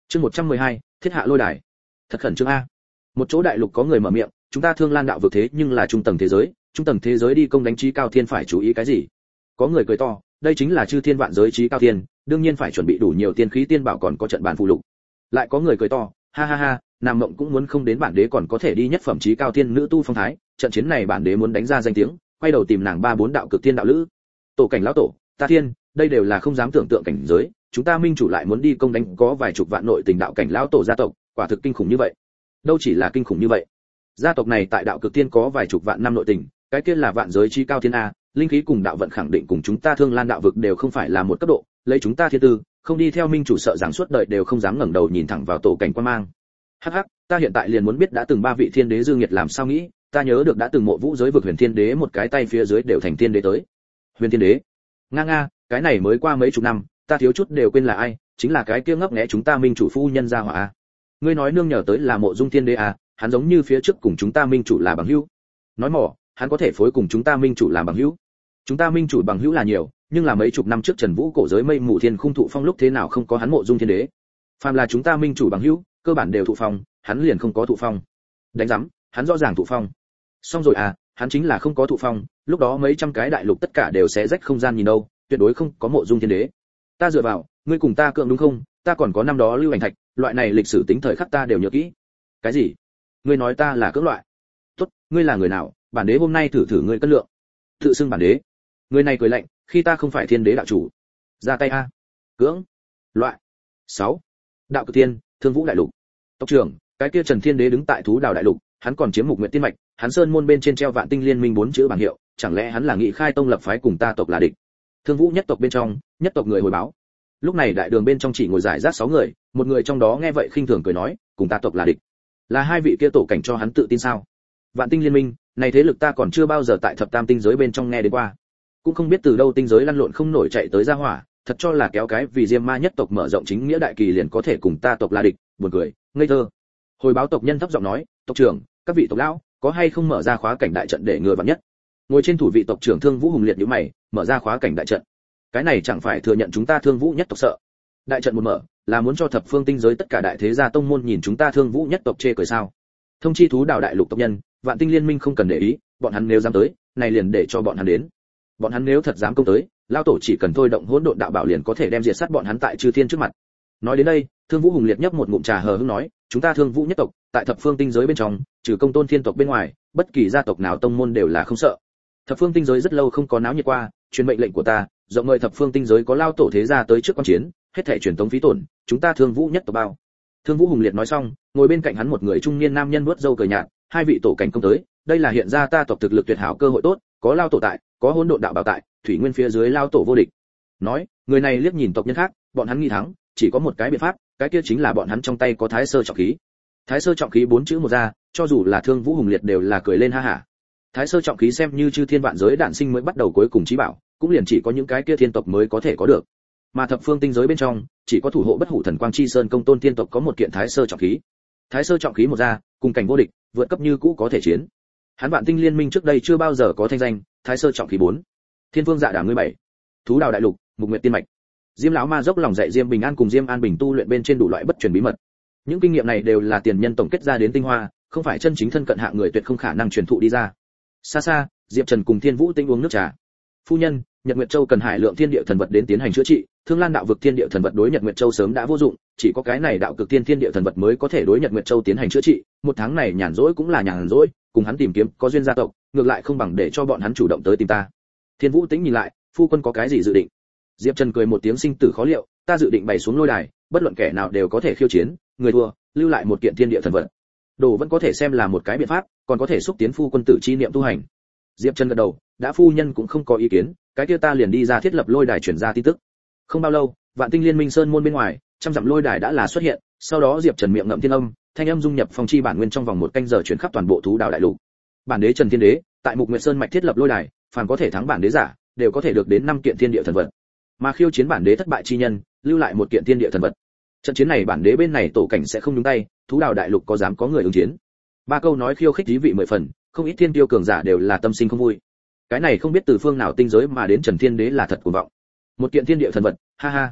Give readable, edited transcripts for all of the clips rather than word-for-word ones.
Chương 112, Thiết hạ lôi đài. Thật khẩn trương a. Một chỗ đại lục có người mở miệng, chúng ta Thương Lan đạo vực thế nhưng là trung tầng thế giới đi công đánh Chí Cao Thiên phải chú ý cái gì? Có người cười to, đây chính là chư thiên vạn giới Chí Cao Thiên, đương nhiên phải chuẩn bị đủ nhiều tiên khí tiên bảo còn có trận bàn phụ lục. Lại có người cười to, ha ha ha, Nam Mộng cũng muốn không đến bản đế còn có thể đi nhất phẩm Chí Cao Thiên nữ tu phong thái, trận chiến này bản đế muốn đánh ra danh tiếng, quay đầu tìm nàng 3-4 đạo cực tiên đạo lữ. Tổ cảnh lão tổ, ta thiên, đây đều là không dám tưởng tượng cảnh giới, chúng ta minh chủ lại muốn đi công đánh có vài chục vạn nội tình đạo cảnh lão tổ gia tộc, quả thực kinh khủng như vậy. Đâu chỉ là kinh khủng như vậy, gia tộc này tại đạo cực tiên có vài chục vạn năm nội tình, cái kia là vạn giới Chí Cao Thiên a, linh khí cùng đạo vận khẳng định cùng chúng ta Thương Lan đạo vực đều không phải là một cấp độ, lấy chúng ta thiên tư, không đi theo minh chủ sợ rằng suốt đời đều không dám ngẩng đầu nhìn thẳng vào tổ cảnh quan mang. Hắc hắc, ta hiện tại liền muốn biết đã từng 3 vị thiên đế Dương Nghiệt làm sao nghĩ, ta nhớ được đã từng mộ vũ giới vực Huyền Thiên Đế một cái tay phía dưới đều thành thiên đế tới. Huyền Thiên Đế? Nga, cái này mới qua mấy chục năm, ta thiếu chút đều quên là ai, chính là cái kia ngấp nghé chúng ta minh chủ phu nhân gia hỏa a. Ngươi nói nương nhờ tới là Mộ Dung Thiên Đế à, hắn giống như phía trước cùng chúng ta minh chủ là bằng hữu. Nói mỏ, hắn có thể phối cùng chúng ta minh chủ làm bằng hữu. Chúng ta minh chủ bằng hữu là nhiều, nhưng là mấy chục năm trước Trần Vũ cổ giới mây mù thiên khung thụ phong lúc thế nào không có hắn Mộ Dung Thiên Đế. Phàm là chúng ta minh chủ bằng hữu, cơ bản đều thụ phong, hắn liền không có thụ phong. Đánh rắm, hắn rõ ràng thụ phong. Xong rồi à, hắn chính là không có thụ phong, lúc đó mấy trăm cái đại lục tất cả đều sẽ rách không gian nhìn đâu, tuyệt đối không có Mộ Dung Thiên Đế. Ta dựa vào, ngươi cùng ta cưỡng đúng không? Ta còn có năm đó lưu ảnh thạch, loại này lịch sử tính thời khắc ta đều nhớ kỹ. Cái gì? Ngươi nói ta là cưỡng loại? Tốt, ngươi là người nào? Bản đế hôm nay thử ngươi cân lượng. Tự xưng bản đế. Người này cười lạnh, khi ta không phải thiên đế đạo chủ. Ra tay a. Cưỡng. Loại. 6. Đạo cực tiên, Thương Vũ đại lục. Tộc trưởng, cái kia Trần Thiên Đế đứng tại Thú Đào đại lục, hắn còn chiếm Mục Nguyệt Tiên mạch, hắn sơn môn bên trên treo Vạn Tinh Liên Minh 4 chữ bảng hiệu, chẳng lẽ hắn là nghị khai tông lập phái cùng ta tộc là địch? Thương Vũ nhất tộc bên trong, nhất tộc người hồi báo. Lúc này đại đường bên trong chỉ ngồi giải rác 6 người, một người trong đó nghe vậy khinh thường cười nói, cùng ta tộc là địch. Là 2 vị kia tổ cảnh cho hắn tự tin sao? Vạn Tinh Liên Minh, này thế lực ta còn chưa bao giờ tại thập tam tinh giới bên trong nghe đến qua. Cũng không biết từ đâu tinh giới lăn lộn không nổi chạy tới ra hỏa, thật cho là kéo cái vì Diêm Ma nhất tộc mở rộng chính nghĩa đại kỳ liền có thể cùng ta tộc là địch, buồn cười, ngây thơ. Hồi báo tộc nhân thấp giọng nói, tộc trưởng, các vị tộc lão, có hay không mở ra khóa cảnh đại trận để ngừa vạn nhất? Ngồi trên thủ vị tộc trưởng Thương Vũ hùng liệt nhíu mày, mở ra khóa cảnh đại trận. Cái này chẳng phải thừa nhận chúng ta Thương Vũ nhất tộc sợ? Đại trận một mở, là muốn cho thập phương tinh giới tất cả đại thế gia tông môn nhìn chúng ta Thương Vũ nhất tộc chê cười sao? Thông chi Thú Đào đại lục tộc nhân, Vạn Tinh Liên Minh không cần để ý, bọn hắn nếu dám tới, này liền để cho bọn hắn đến. Bọn hắn nếu thật dám công tới, lão tổ chỉ cần thôi động hỗn độn đạo bảo liền có thể đem diệt sát bọn hắn tại chư thiên trước mặt. Nói đến đây, Thương Vũ hùng liệt nhấp một ngụm trà hờ hững nói, chúng ta Thương Vũ nhất tộc, tại thập phương tinh giới bên trong, trừ Công Tôn Thiên tộc bên ngoài, bất kỳ gia tộc nào tông môn đều là không sợ. Thập phương tinh giới rất lâu không có náo nhiệt qua, truyền mệnh lệnh của ta, rộng mời thập phương tinh giới có lao tổ thế gia tới trước quan chiến, hết thảy truyền tống phí tổn, chúng ta Thương Vũ nhất tộc bao. Thương Vũ hùng liệt nói xong, ngồi bên cạnh hắn một người trung niên nam nhân vuốt râu cười nhạt, 2 vị tổ cảnh công tới, đây là hiện ra ta tộc thực lực tuyệt hảo cơ hội tốt, có lao tổ tại, có hỗn độn đạo bảo tại, thủy nguyên phía dưới lao tổ vô địch. Nói, người này liếc nhìn tộc nhân khác, bọn hắn nghi thắng, chỉ có một cái biện pháp, cái kia chính là bọn hắn trong tay có Thái Sơ trọng khí. Thái Sơ trọng khí 4 chữ một ra, cho dù là Thương Vũ hùng liệt đều là cười lên ha hả. Thái Sơ trọng khí xem như chư thiên vạn giới đản sinh mới bắt đầu cuối cùng chí bảo, cũng liền chỉ có những cái kia thiên tộc mới có thể có được. Mà thập phương tinh giới bên trong, chỉ có thủ hộ bất hủ thần quang chi sơn Công Tôn Thiên tộc có một kiện Thái Sơ trọng khí. Thái Sơ trọng khí một ra, cùng cảnh vô địch, vượt cấp như cũ có thể chiến. Hắn Vạn Tinh Liên Minh trước đây chưa bao giờ có thanh danh, Thái Sơ trọng khí 4. Thiên Vương Dạ Đà ngươi 7. Thú Đào đại lục, Mục Nguyệt Tiên mạch. Diêm lão ma dốc lòng dạy Diêm Bình An cùng Diêm An Bình tu luyện bên trên đủ loại bất truyền bí mật. Những kinh nghiệm này đều là tiền nhân tổng kết ra đến tinh hoa, không phải chân chính thân cận hạng người tuyệt không khả năng truyền thụ đi ra. Xa xa, Diệp Trần cùng Thiên Vũ Tinh uống nước trà. Phu nhân, Nhật Nguyệt Châu cần hải lượng thiên địa thần vật đến tiến hành chữa trị, Thương Lan đạo vực thiên địa thần vật đối Nhật Nguyệt Châu sớm đã vô dụng, chỉ có cái này đạo cực thiên địa thần vật mới có thể đối Nhật Nguyệt Châu tiến hành chữa trị, một tháng này nhàn rỗi cũng là nhàn rỗi, cùng hắn tìm kiếm có duyên gia tộc, ngược lại không bằng để cho bọn hắn chủ động tới tìm ta. Thiên Vũ Tĩnh nhìn lại, phu quân có cái gì dự định? Diệp Trần cười một tiếng sinh tử khó liệu, ta dự định bày xuống lôi đài, bất luận kẻ nào đều có thể khiêu chiến, người thua, lưu lại một kiện thiên địa thần vật. Đồ vẫn có thể xem là một cái biện pháp, còn có thể xúc tiến phu quân tử chi niệm tu hành. Diệp Trần gật đầu, đã phu nhân cũng không có ý kiến, cái kia ta liền đi ra thiết lập lôi đài truyền ra tin tức. Không bao lâu, Vạn Tinh Liên Minh sơn môn bên ngoài, trăm dặm lôi đài đã là xuất hiện, sau đó Diệp Trần miệng ngậm thiên âm, thanh âm dung nhập phong chi bản nguyên trong vòng 1 canh giờ chuyển khắp toàn bộ Thú Đào đại lục. Bản đế Trần Thiên Đế, tại Mục Nguyệt Sơn mạch thiết lập lôi đài, phàm có thể thắng bản đế giả, đều có thể được đến 5 kiện thiên địa thần vật. Mà khiêu chiến bản đế thất bại chi nhân, lưu lại 1 kiện thiên địa thần vật. Trận chiến này bản đế bên này tổ cảnh sẽ không nhúng tay, Thú Đào đại lục có dám có người ứng chiến. 3 câu nói khiêu khích thí vị 10 phần, không ít thiên tiêu cường giả đều là tâm sinh không vui. Cái này không biết từ phương nào tinh giới mà đến Trần Thiên Đế là thật cuồng vọng. 1 kiện thiên địa thần vật, ha ha.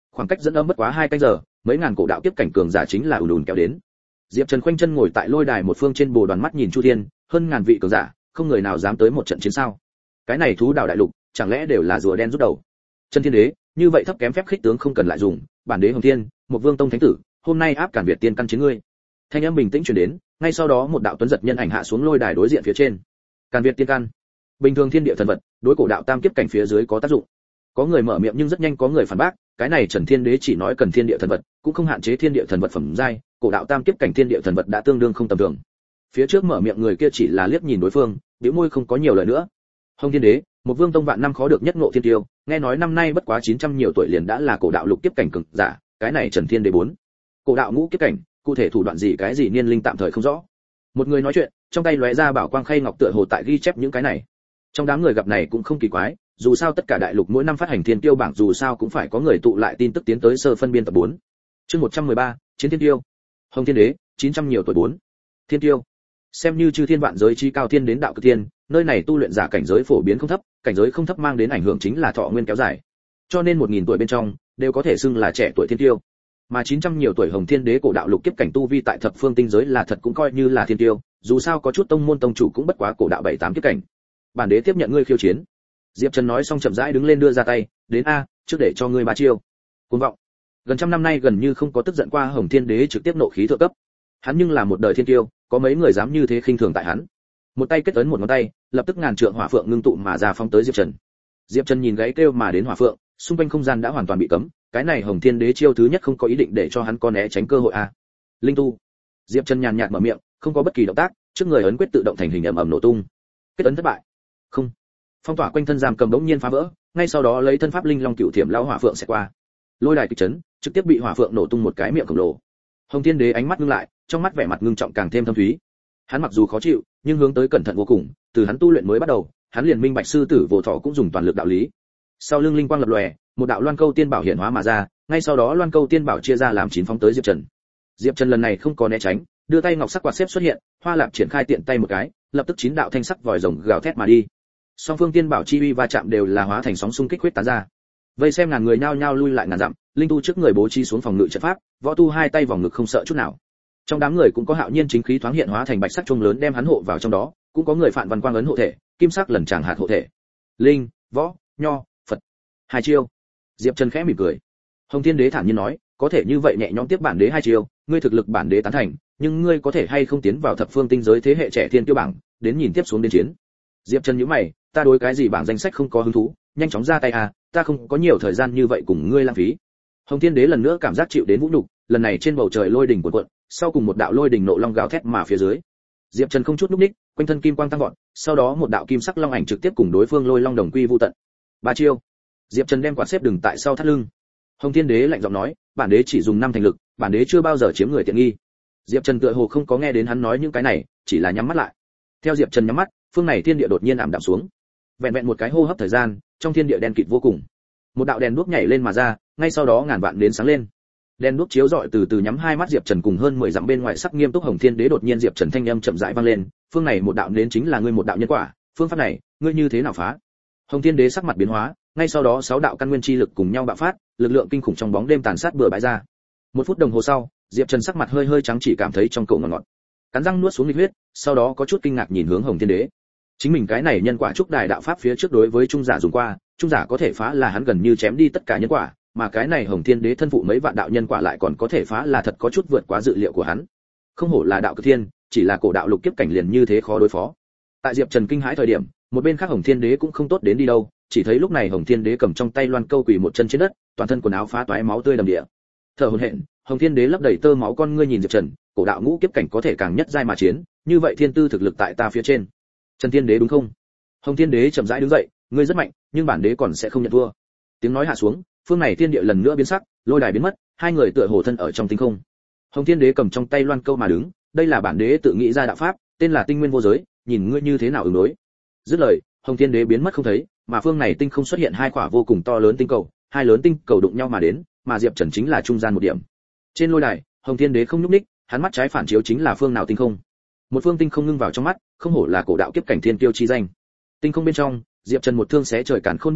Khoảng cách dẫn âm bất quá 2 canh giờ, mấy ngàn cổ đạo kiếp cảnh cường giả chính là ùn ùn kéo đến. Diệp Trần khoanh chân ngồi tại lôi đài một phương trên bồ đoàn mắt nhìn Chu Thiên, hơn ngàn vị cường giả, không người nào dám tới một trận chiến sao? Cái này thú đạo đại lục, chẳng lẽ đều là rùa đen rút đầu? Chân Thiên Đế, như vậy thấp kém phép khích tướng không cần lại dùng, bản đế Hồng Thiên, một vương tông thánh tử, hôm nay áp cản Việt tiên căn chiến ngươi. Thanh âm bình tĩnh truyền đến, ngay sau đó một đạo tuấn giật nhân ảnh hạ xuống lôi đài đối diện phía trên. Càn Việt tiên căn, bình thường thiên địa thần vật, đối cổ đạo tam kiếp cảnh phía dưới có tác dụng. Có người mở miệng nhưng rất nhanh có người phản bác, cái này Trần Thiên Đế chỉ nói cần thiên địa thần vật, cũng không hạn chế thiên địa thần vật phẩm giai, cổ đạo tam kiếp cảnh thiên địa thần vật đã tương đương không tầm thường. Phía trước mở miệng người kia chỉ là liếc nhìn đối phương, bĩu môi không có nhiều lời nữa. Hồng Thiên Đế, một vương tông vạn năm khó được nhất ngộ thiên tiêu, nghe nói năm nay bất quá 900 nhiều tuổi liền đã là cổ đạo lục kiếp cảnh cường giả, cái này Trần Thiên Đế 4. Cổ đạo ngũ kiếp cảnh, cụ thể thủ đoạn gì cái gì niên linh tạm thời không rõ. Một người nói chuyện, trong tay lóe ra bảo quang khay ngọc tựa hồ tại ghi chép những cái này. Trong đám người gặp này cũng không kỳ quái, dù sao tất cả đại lục mỗi năm phát hành thiên tiêu bảng dù sao cũng phải có người tụ lại tin tức tiến tới sơ phân biên tập 4. Chương 113, chiến thiên tiêu. Hồng Thiên Đế, 900 nhiều tuổi 4. Thiên tiêu. Xem như chư thiên vạn giới chi cao thiên đến đạo cực thiên, nơi này tu luyện giả cảnh giới phổ biến không thấp, cảnh giới không thấp mang đến ảnh hưởng chính là thọ nguyên kéo dài. Cho nên 1000 tuổi bên trong đều có thể xưng là trẻ tuổi thiên tiêu. Mà 900 nhiều tuổi Hồng Thiên Đế cổ đạo lục kiếp cảnh tu vi tại thập phương tinh giới là thật cũng coi như là thiên tiêu, dù sao có chút tông môn tông chủ cũng bất quá cổ đạo 7-8 kiếp cảnh. Bản đế tiếp nhận ngươi khiêu chiến. Diệp Trần nói xong chậm rãi đứng lên đưa ra tay, đến a, trước để cho ngươi 3 chiêu. Cuồng vọng. Gần trăm năm nay gần như không có tức giận qua Hồng Thiên Đế trực tiếp nộ khí thượng cấp. Hắn nhưng là một đời thiên tiêu, có mấy người dám như thế khinh thường tại hắn. Một tay kết ấn một ngón tay, lập tức ngàn trượng hỏa phượng ngưng tụ mà ra phóng tới Diệp Trần. Diệp Trần nhìn gáy kêu mà đến hỏa phượng, xung quanh không gian đã hoàn toàn bị cấm, cái này Hồng Thiên Đế chiêu thứ nhất không có ý định để cho hắn có né tránh cơ hội a. Linh tu. Diệp Trần nhàn nhạt mở miệng, không có bất kỳ động tác, trước người ấn quyết tự động thành hình ầm ầm nổ tung. Kết ấn thất bại. Không. Phong tỏa quanh thân giam cầm đống nhiên phá vỡ, ngay sau đó lấy thân pháp linh long cửu thiểm lão hỏa phượng sẽ qua. Lôi đài kịch chấn, trực tiếp bị hỏa phượng nổ tung một cái miệng khổng lồ. Hồng Thiên Đế ánh mắt ngưng lại, trong mắt vẻ mặt ngưng trọng càng thêm thâm thúy. Hắn mặc dù khó chịu, nhưng hướng tới cẩn thận vô cùng, từ hắn tu luyện mới bắt đầu, hắn liền minh bạch sư tử vô thọ cũng dùng toàn lực đạo lý. Sau lưng linh quang lập lòe, một đạo loan câu tiên bảo hiện hóa mà ra, ngay sau đó loan câu tiên bảo chia ra làm 9 phóng tới Diệp Trần. Diệp Trần lần này không có né tránh, đưa tay ngọc sắc quạt xếp xuất hiện, hoa lạp triển khai tiện tay một cái, lập tức 9 đạo thanh sắc vòi rồng gào thét mà đi. Song phương tiên bảo chi uy va chạm đều là hóa thành sóng xung kích huyết tán ra. Vây xem ngàn người nhao nhao lui lại ngàn dặm, linh tu trước người bố trí xuống phòng ngự trận pháp, võ tu hai tay vòng ngực không sợ chút nào. Trong đám người cũng có hạo nhiên chính khí thoáng hiện hóa thành bạch sắc chuông lớn đem hắn hộ vào trong đó, cũng có người phản văn quang ấn hộ thể, kim sắc lần tràng hạt hộ thể. Linh, võ, nho, Phật. 2 chiêu. Diệp Trần khẽ mỉm cười. Hồng Thiên Đế thản nhiên nói, có thể như vậy nhẹ nhõm tiếp bản đế 2 chiêu, ngươi thực lực bản đế tán thành, nhưng ngươi có thể hay không tiến vào thập phương tinh giới thế hệ trẻ thiên tiêu bảng, đến nhìn tiếp xuống đến chiến. Diệp Trần nhíu mày, ta đối cái gì bảng danh sách không có hứng thú, nhanh chóng ra tay à, ta không có nhiều thời gian như vậy cùng ngươi lãng phí. Hồng Thiên Đế lần nữa cảm giác chịu đến vũ nhục, lần này trên bầu trời lôi đỉnh cuộn cuộn, sau cùng một đạo lôi đỉnh nộ long gào thét mà phía dưới. Diệp Trần không chút lúc ních, quanh thân kim quang tăng vọt, sau đó một đạo kim sắc long ảnh trực tiếp cùng đối phương lôi long đồng quy vu tận. 3 chiêu. Diệp Trần đem quạt xếp đừng tại sau thắt lưng. Hồng Thiên Đế lạnh giọng nói, bản đế chỉ dùng 5 thành lực, bản đế chưa bao giờ chiếm người tiện nghi. Diệp Trần tựa hồ không có nghe đến hắn nói những cái này, chỉ là nhắm mắt lại. Theo Diệp Trần nhắm mắt, phương này thiên địa đột nhiên ảm đạm xuống. Vẹn vẹn một cái hô hấp thời gian, trong thiên địa đen kịt vô cùng. Một đạo đèn đuốc nhảy lên mà ra, ngay sau đó ngàn vạn đến sáng lên. Đèn đuốc chiếu rọi từ từ nhắm hai mắt Diệp Trần cùng hơn 10 dặm bên ngoài sắc nghiêm túc Hồng Thiên Đế đột nhiên Diệp Trần thanh âm chậm rãi vang lên, phương này một đạo đến chính là ngươi một đạo nhân quả, phương pháp này, ngươi như thế nào phá? Hồng Thiên Đế sắc mặt biến hóa, ngay sau đó 6 đạo căn nguyên chi lực cùng nhau bạo phát, lực lượng kinh khủng trong bóng đêm tàn sát bừa bãi ra. 1 phút đồng hồ sau, Diệp Trần sắc mặt hơi hơi trắng chỉ cảm thấy trong cổ ngọt ngọt. Cắn răng nuốt xuống nghịch huyết, sau đó có chút kinh ngạc nhìn hướng Hồng Thiên Đế. Chính mình cái này nhân quả trúc đài đạo pháp phía trước đối với trung giả dùng qua, trung giả có thể phá là hắn gần như chém đi tất cả nhân quả, mà cái này Hồng Thiên Đế thân phụ mấy vạn đạo nhân quả lại còn có thể phá là thật có chút vượt quá dự liệu của hắn. Không hổ là đạo cực thiên, chỉ là cổ đạo lục kiếp cảnh liền như thế khó đối phó. Tại Diệp Trần kinh hãi thời điểm, một bên khác Hồng Thiên Đế cũng không tốt đến đi đâu, chỉ thấy lúc này Hồng Thiên Đế cầm trong tay loan câu quỳ một chân trên đất, toàn thân quần áo phá toái máu tươi đầm địa. Thở hổn hển, Hồng Thiên Đế lấp đầy tơ máu con ngươi nhìn Diệp Trần, cổ đạo ngũ kiếp cảnh có thể càng nhất giai mà chiến, như vậy thiên tư thực lực tại ta phía trên. Trần Thiên Đế đúng không? Hồng Thiên Đế chậm rãi đứng dậy, ngươi rất mạnh, nhưng bản đế còn sẽ không nhận thua. Tiếng nói hạ xuống, phương này thiên địa lần nữa biến sắc, lôi đài biến mất, hai người tựa hồ thân ở trong tinh không. Hồng Thiên Đế cầm trong tay loan câu mà đứng, đây là bản đế tự nghĩ ra đạo pháp, tên là Tinh Nguyên Vô Giới, nhìn ngươi như thế nào ứng đối. Dứt lời, Hồng Thiên Đế biến mất không thấy, mà phương này tinh không xuất hiện 2 quả vô cùng to lớn tinh cầu, 2 lớn tinh cầu đụng nhau mà đến, mà Diệp Trần chính là trung gian một điểm. Trên lôi đài, Hồng Thiên Đế không nhúc nhích, hắn mắt trái phản chiếu chính là phương nào tinh không. Một phương tinh không ngưng vào trong mắt, không hổ là cổ đạo kiếp cảnh thiên tiêu chi danh. Tinh không bên trong, Diệp Trần một thương xé trời càn khôn bách giải,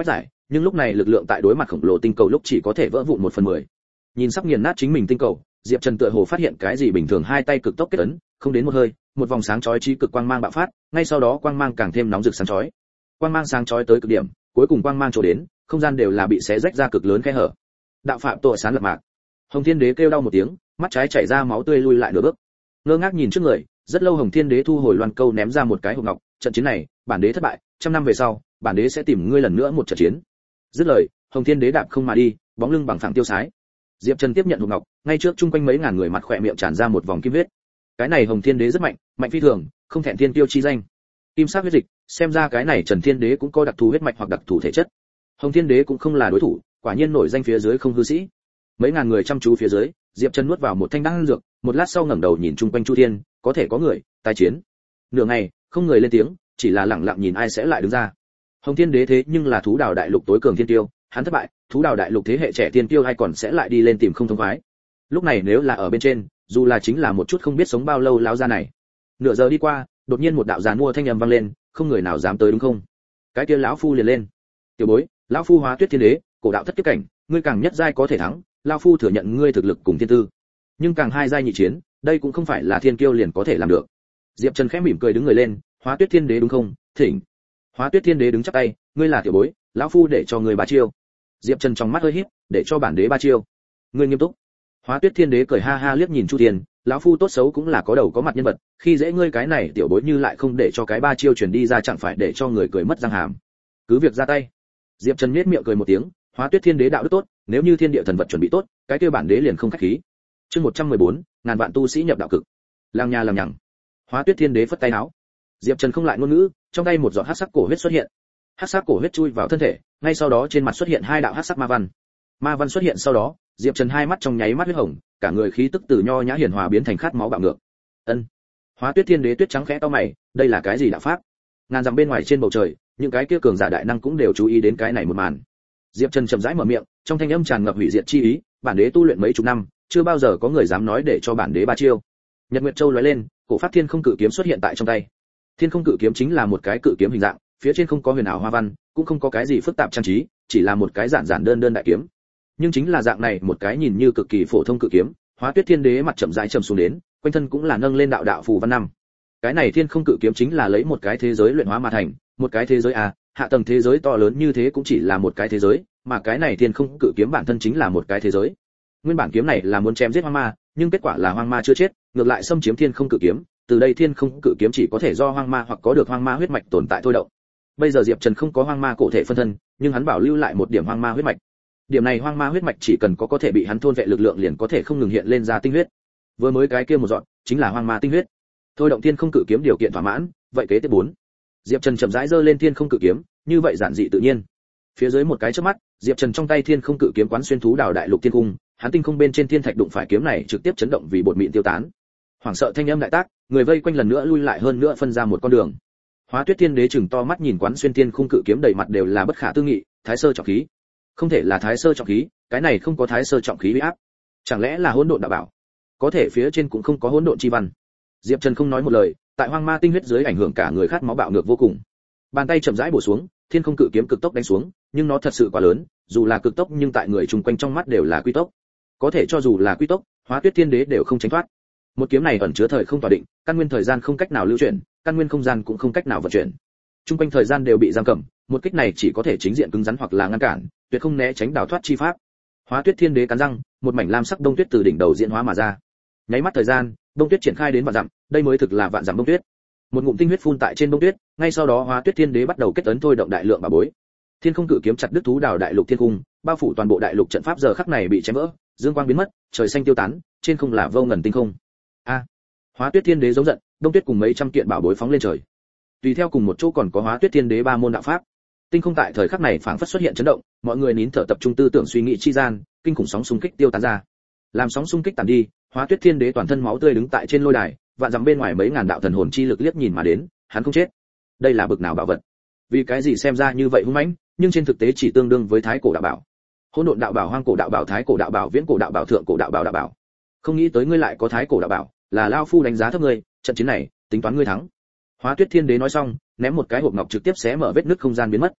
nhưng lúc này lực lượng tại đối mặt khổng lồ tinh cầu lúc chỉ có thể vỡ vụn 1/10. Nhìn sắp nghiền nát chính mình tinh cầu, Diệp Trần tựa hồ phát hiện cái gì bình thường, hai tay cực tốc kết ấn, không đến một hơi, một vòng sáng chói chí cực quang mang bạo phát, ngay sau đó quang mang càng thêm nóng rực sáng chói. Quang mang sáng chói tới cực điểm, cuối cùng quang mang chỗ đến, không gian đều là bị xé rách ra cực lớn khe hở. Đạo phạm tổ sáng lập mạc. Hồng Thiên Đế kêu đau một tiếng, mắt trái chảy ra máu tươi lui lại nửa bước. Ngơ ngác nhìn trước người, rất lâu Hồng Thiên Đế thu hồi loan câu ném ra một cái hộp ngọc, trận chiến này, bản đế thất bại, trăm năm về sau, bản đế sẽ tìm ngươi lần nữa một trận chiến. Dứt lời, Hồng Thiên Đế đạp không mà đi, bóng lưng bằng phẳng tiêu sái. Diệp Trần tiếp nhận hộp ngọc, ngay trước chung quanh mấy ngàn người mặt khỏe miệng tràn ra một vòng kim huyết. Cái này Hồng Thiên Đế rất mạnh, mạnh phi thường, không thẹn thiên tiêu chi danh. Kim sắc huyết dịch, xem ra cái này Trần Thiên Đế cũng có đặc thù huyết mạch hoặc đặc thù thể chất. Hồng Thiên Đế cũng không là đối thủ, quả nhiên nổi danh phía dưới không hư sĩ. Mấy ngàn người chăm chú phía dưới, Diệp Trần nuốt vào một thanh đan dược, một lát sau ngẩng đầu nhìn chung quanh Chu Thiên, có thể có người tái chiến. Nửa ngày, không người lên tiếng, chỉ là lặng lặng nhìn ai sẽ lại đứng ra. Hồng Thiên Đế thế nhưng là thú đào đại lục tối cường thiên tiêu, hắn thất bại, thú đào đại lục thế hệ trẻ thiên tiêu ai còn sẽ lại đi lên tìm không thông khoái. Lúc này nếu là ở bên trên, dù là chính là một chút không biết sống bao lâu láo ra này. Nửa giờ đi qua, đột nhiên một đạo giàn mua thanh âm vang lên, không người nào dám tới đúng không? Cái kia lão phu liền lên. Tiểu bối, lão phu Hóa Tuyết Thiên Đế, cổ đạo thất kiếp cảnh, ngươi càng nhất giai có thể thắng, lão phu thừa nhận ngươi thực lực cùng thiên tư. Nhưng càng hai giai nhị chiến, đây cũng không phải là thiên kiêu liền có thể làm được. Diệp Trần khẽ mỉm cười đứng người lên, Hóa Tuyết Thiên Đế đúng không? Thỉnh. Hóa Tuyết Thiên Đế đứng chắp tay, ngươi là tiểu bối, lão phu để cho ngươi ba chiêu. Diệp Trần trong mắt hơi híp, để cho bản đế ba chiêu. Ngươi nghiêm túc. Hóa Tuyết Thiên Đế cười ha ha liếc nhìn Chu Thiên, lão phu tốt xấu cũng là có đầu có mặt nhân vật, khi dễ ngươi cái này tiểu bối như lại không để cho cái ba chiêu truyền đi ra chẳng phải để cho người cười mất răng hàm. Cứ việc ra tay. Diệp Trần nhếch miệng cười một tiếng, Hóa Tuyết Thiên Đế đạo đức tốt, nếu như thiên địa thần vật chuẩn bị tốt, cái kia bản đế liền không khách khí. Chương 114, ngàn vạn tu sĩ nhập đạo cực. Lang nha làm nhằng. Hóa Tuyết Thiên Đế phất tay áo. Diệp Trần không lại ngôn ngữ, trong tay một giọt hắc sắc cổ huyết xuất hiện. Hắc sắc cổ huyết chui vào thân thể, ngay sau đó trên mặt xuất hiện hai đạo hắc sắc ma văn. Ma văn xuất hiện sau đó, Diệp Trần hai mắt trong nháy mắt huyết hồng, cả người khí tức từ nho nhã hiền hòa biến thành khát máu bạo ngược. Ân. Hóa Tuyết Thiên Đế tuyết trắng khẽ cau mày, đây là cái gì đạo pháp? Ngàn dặm bên ngoài trên bầu trời, những cái kia cường giả đại năng cũng đều chú ý đến cái này một màn. Diệp Trần chậm rãi mở miệng, trong thanh âm tràn ngập hủy diệt chi ý, bản đế tu luyện mấy chục năm, chưa bao giờ có người dám nói để cho bản đế ba chiêu. Nhật Nguyệt Châu lóe lên, cổ phát thiên không cự kiếm xuất hiện tại trong tay. Thiên không cự kiếm chính là một cái cự kiếm hình dạng, phía trên không có huyền ảo hoa văn, cũng không có cái gì phức tạp trang trí, chỉ là một cái giản giản đơn đơn đại kiếm. Nhưng chính là dạng này một cái nhìn như cực kỳ phổ thông cự kiếm, Hóa Tuyết Thiên Đế mặt chậm rãi trầm xuống đến, quanh thân cũng là nâng lên đạo đạo phù văn năm. Cái này thiên không cự kiếm chính là lấy một cái thế giới luyện hóa mà thành, một cái thế giới hạ tầng thế giới to lớn như thế cũng chỉ là một cái thế giới, mà cái này thiên không cự kiếm bản thân chính là một cái thế giới. Nguyên bản kiếm này là muốn chém giết hoang ma, nhưng kết quả là hoang ma chưa chết, ngược lại xâm chiếm thiên không cự kiếm, từ đây thiên không cự kiếm chỉ có thể do hoang ma hoặc có được hoang ma huyết mạch tồn tại thôi động. Bây giờ Diệp Trần không có hoang ma cổ thể phân thân, nhưng hắn bảo lưu lại một điểm hoang ma huyết mạch. Điểm này hoang ma huyết mạch chỉ cần có thể bị hắn thôn vệ lực lượng liền có thể không ngừng hiện lên ra tinh huyết. Vừa mới cái kia một dọn, chính là hoang ma tinh huyết. Thôi động thiên không cự kiếm điều kiện thỏa mãn, vậy kế tiếp 4. Diệp Trần chậm rãi giơ lên thiên không cự kiếm, như vậy giản dị tự nhiên. Phía dưới một cái chớp mắt, Diệp Trần trong tay thiên không cự kiếm quán xuyên thú đảo đại lục thiên cung, hắn tinh không bên trên thiên thạch đụng phải kiếm này trực tiếp chấn động vì bột mịn tiêu tán. Hoảng sợ thanh âm đại tác, người vây quanh lần nữa lui lại hơn nữa phân ra một con đường. Hóa Tuyết Thiên Đế chừng to mắt nhìn quán xuyên thiên khung cự kiếm đầy mặt đều là bất khả tư nghị, thái sơ trọng khí. Không thể là thái sơ trọng khí, cái này không có thái sơ trọng khí uy áp. Chẳng lẽ là hỗn độn đạo bảo? Có thể phía trên cũng không có hỗn độn chi văn. Diệp Trần không nói một lời, tại hoang ma tinh huyết dưới ảnh hưởng cả người khát máu bạo ngược vô cùng. Bàn tay chậm rãi bổ xuống, thiên không cự kiếm cực tốc đánh xuống, nhưng nó thật sự quá lớn, dù là cực tốc nhưng tại người chung quanh trong mắt đều là quy tốc. Có thể cho dù là quy tốc, Hóa Tuyết Thiên Đế đều không tránh thoát. Một kiếm này ẩn chứa thời không tỏa định, căn nguyên thời gian không cách nào lưu chuyển, căn nguyên không gian cũng không cách nào vận chuyển. Chung quanh thời gian đều bị giam cầm, một kích này chỉ có thể chính diện cứng rắn hoặc là ngăn cản, tuyệt không né tránh đào thoát chi pháp. Hóa Tuyết Thiên Đế cắn răng, một mảnh lam sắc đông tuyết từ đỉnh đầu diễn hóa mà ra. Nháy mắt thời gian, đông tuyết triển khai đến vạn dặm, đây mới thực là vạn dặm đông tuyết. Một ngụm tinh huyết phun tại trên đông tuyết, ngay sau đó Hóa Tuyết Thiên Đế bắt đầu kết ấn thôi động đại lượng bảo bối. Thiên không cự kiếm chặt đứt thú đào đại lục thiên cung, bao phủ toàn bộ đại lục trận pháp giờ khắc này bị chém vỡ, dương quang biến mất, trời xanh tiêu tán, trên không là vô ngần tinh không. Hóa Tuyết Thiên Đế giống giận, đông tuyết cùng mấy trăm kiện bảo bối phóng lên trời. Tùy theo cùng một chỗ còn có Hóa Tuyết Thiên Đế ba môn đạo pháp. Tinh không tại thời khắc này phảng phất xuất hiện chấn động, mọi người nín thở tập trung tư tưởng suy nghĩ chi gian, kinh khủng sóng xung kích tiêu tán ra. Làm sóng xung kích tàn đi, Hóa Tuyết Thiên Đế toàn thân máu tươi đứng tại trên lôi đài, vạn dặm bên ngoài mấy ngàn đạo thần hồn chi lực liếc nhìn mà đến, hắn không chết. Đây là bực nào bảo vật? Vì cái gì xem ra như vậy hung mãnh, nhưng trên thực tế chỉ tương đương với thái cổ đạo bảo. Hỗn độn đạo bảo, hoang cổ đạo bảo, thái cổ đạo bảo, viễn cổ đạo bảo, thượng cổ đạo bảo đạo bảo. Không nghĩ tới ngươi lại có thái cổ đạo bảo, là lao phu đánh giá thấp ngươi, trận chiến này, tính toán ngươi thắng. Hóa Tuyết Thiên Đế nói xong, ném một cái hộp ngọc trực tiếp xé mở vết nứt không gian biến mất.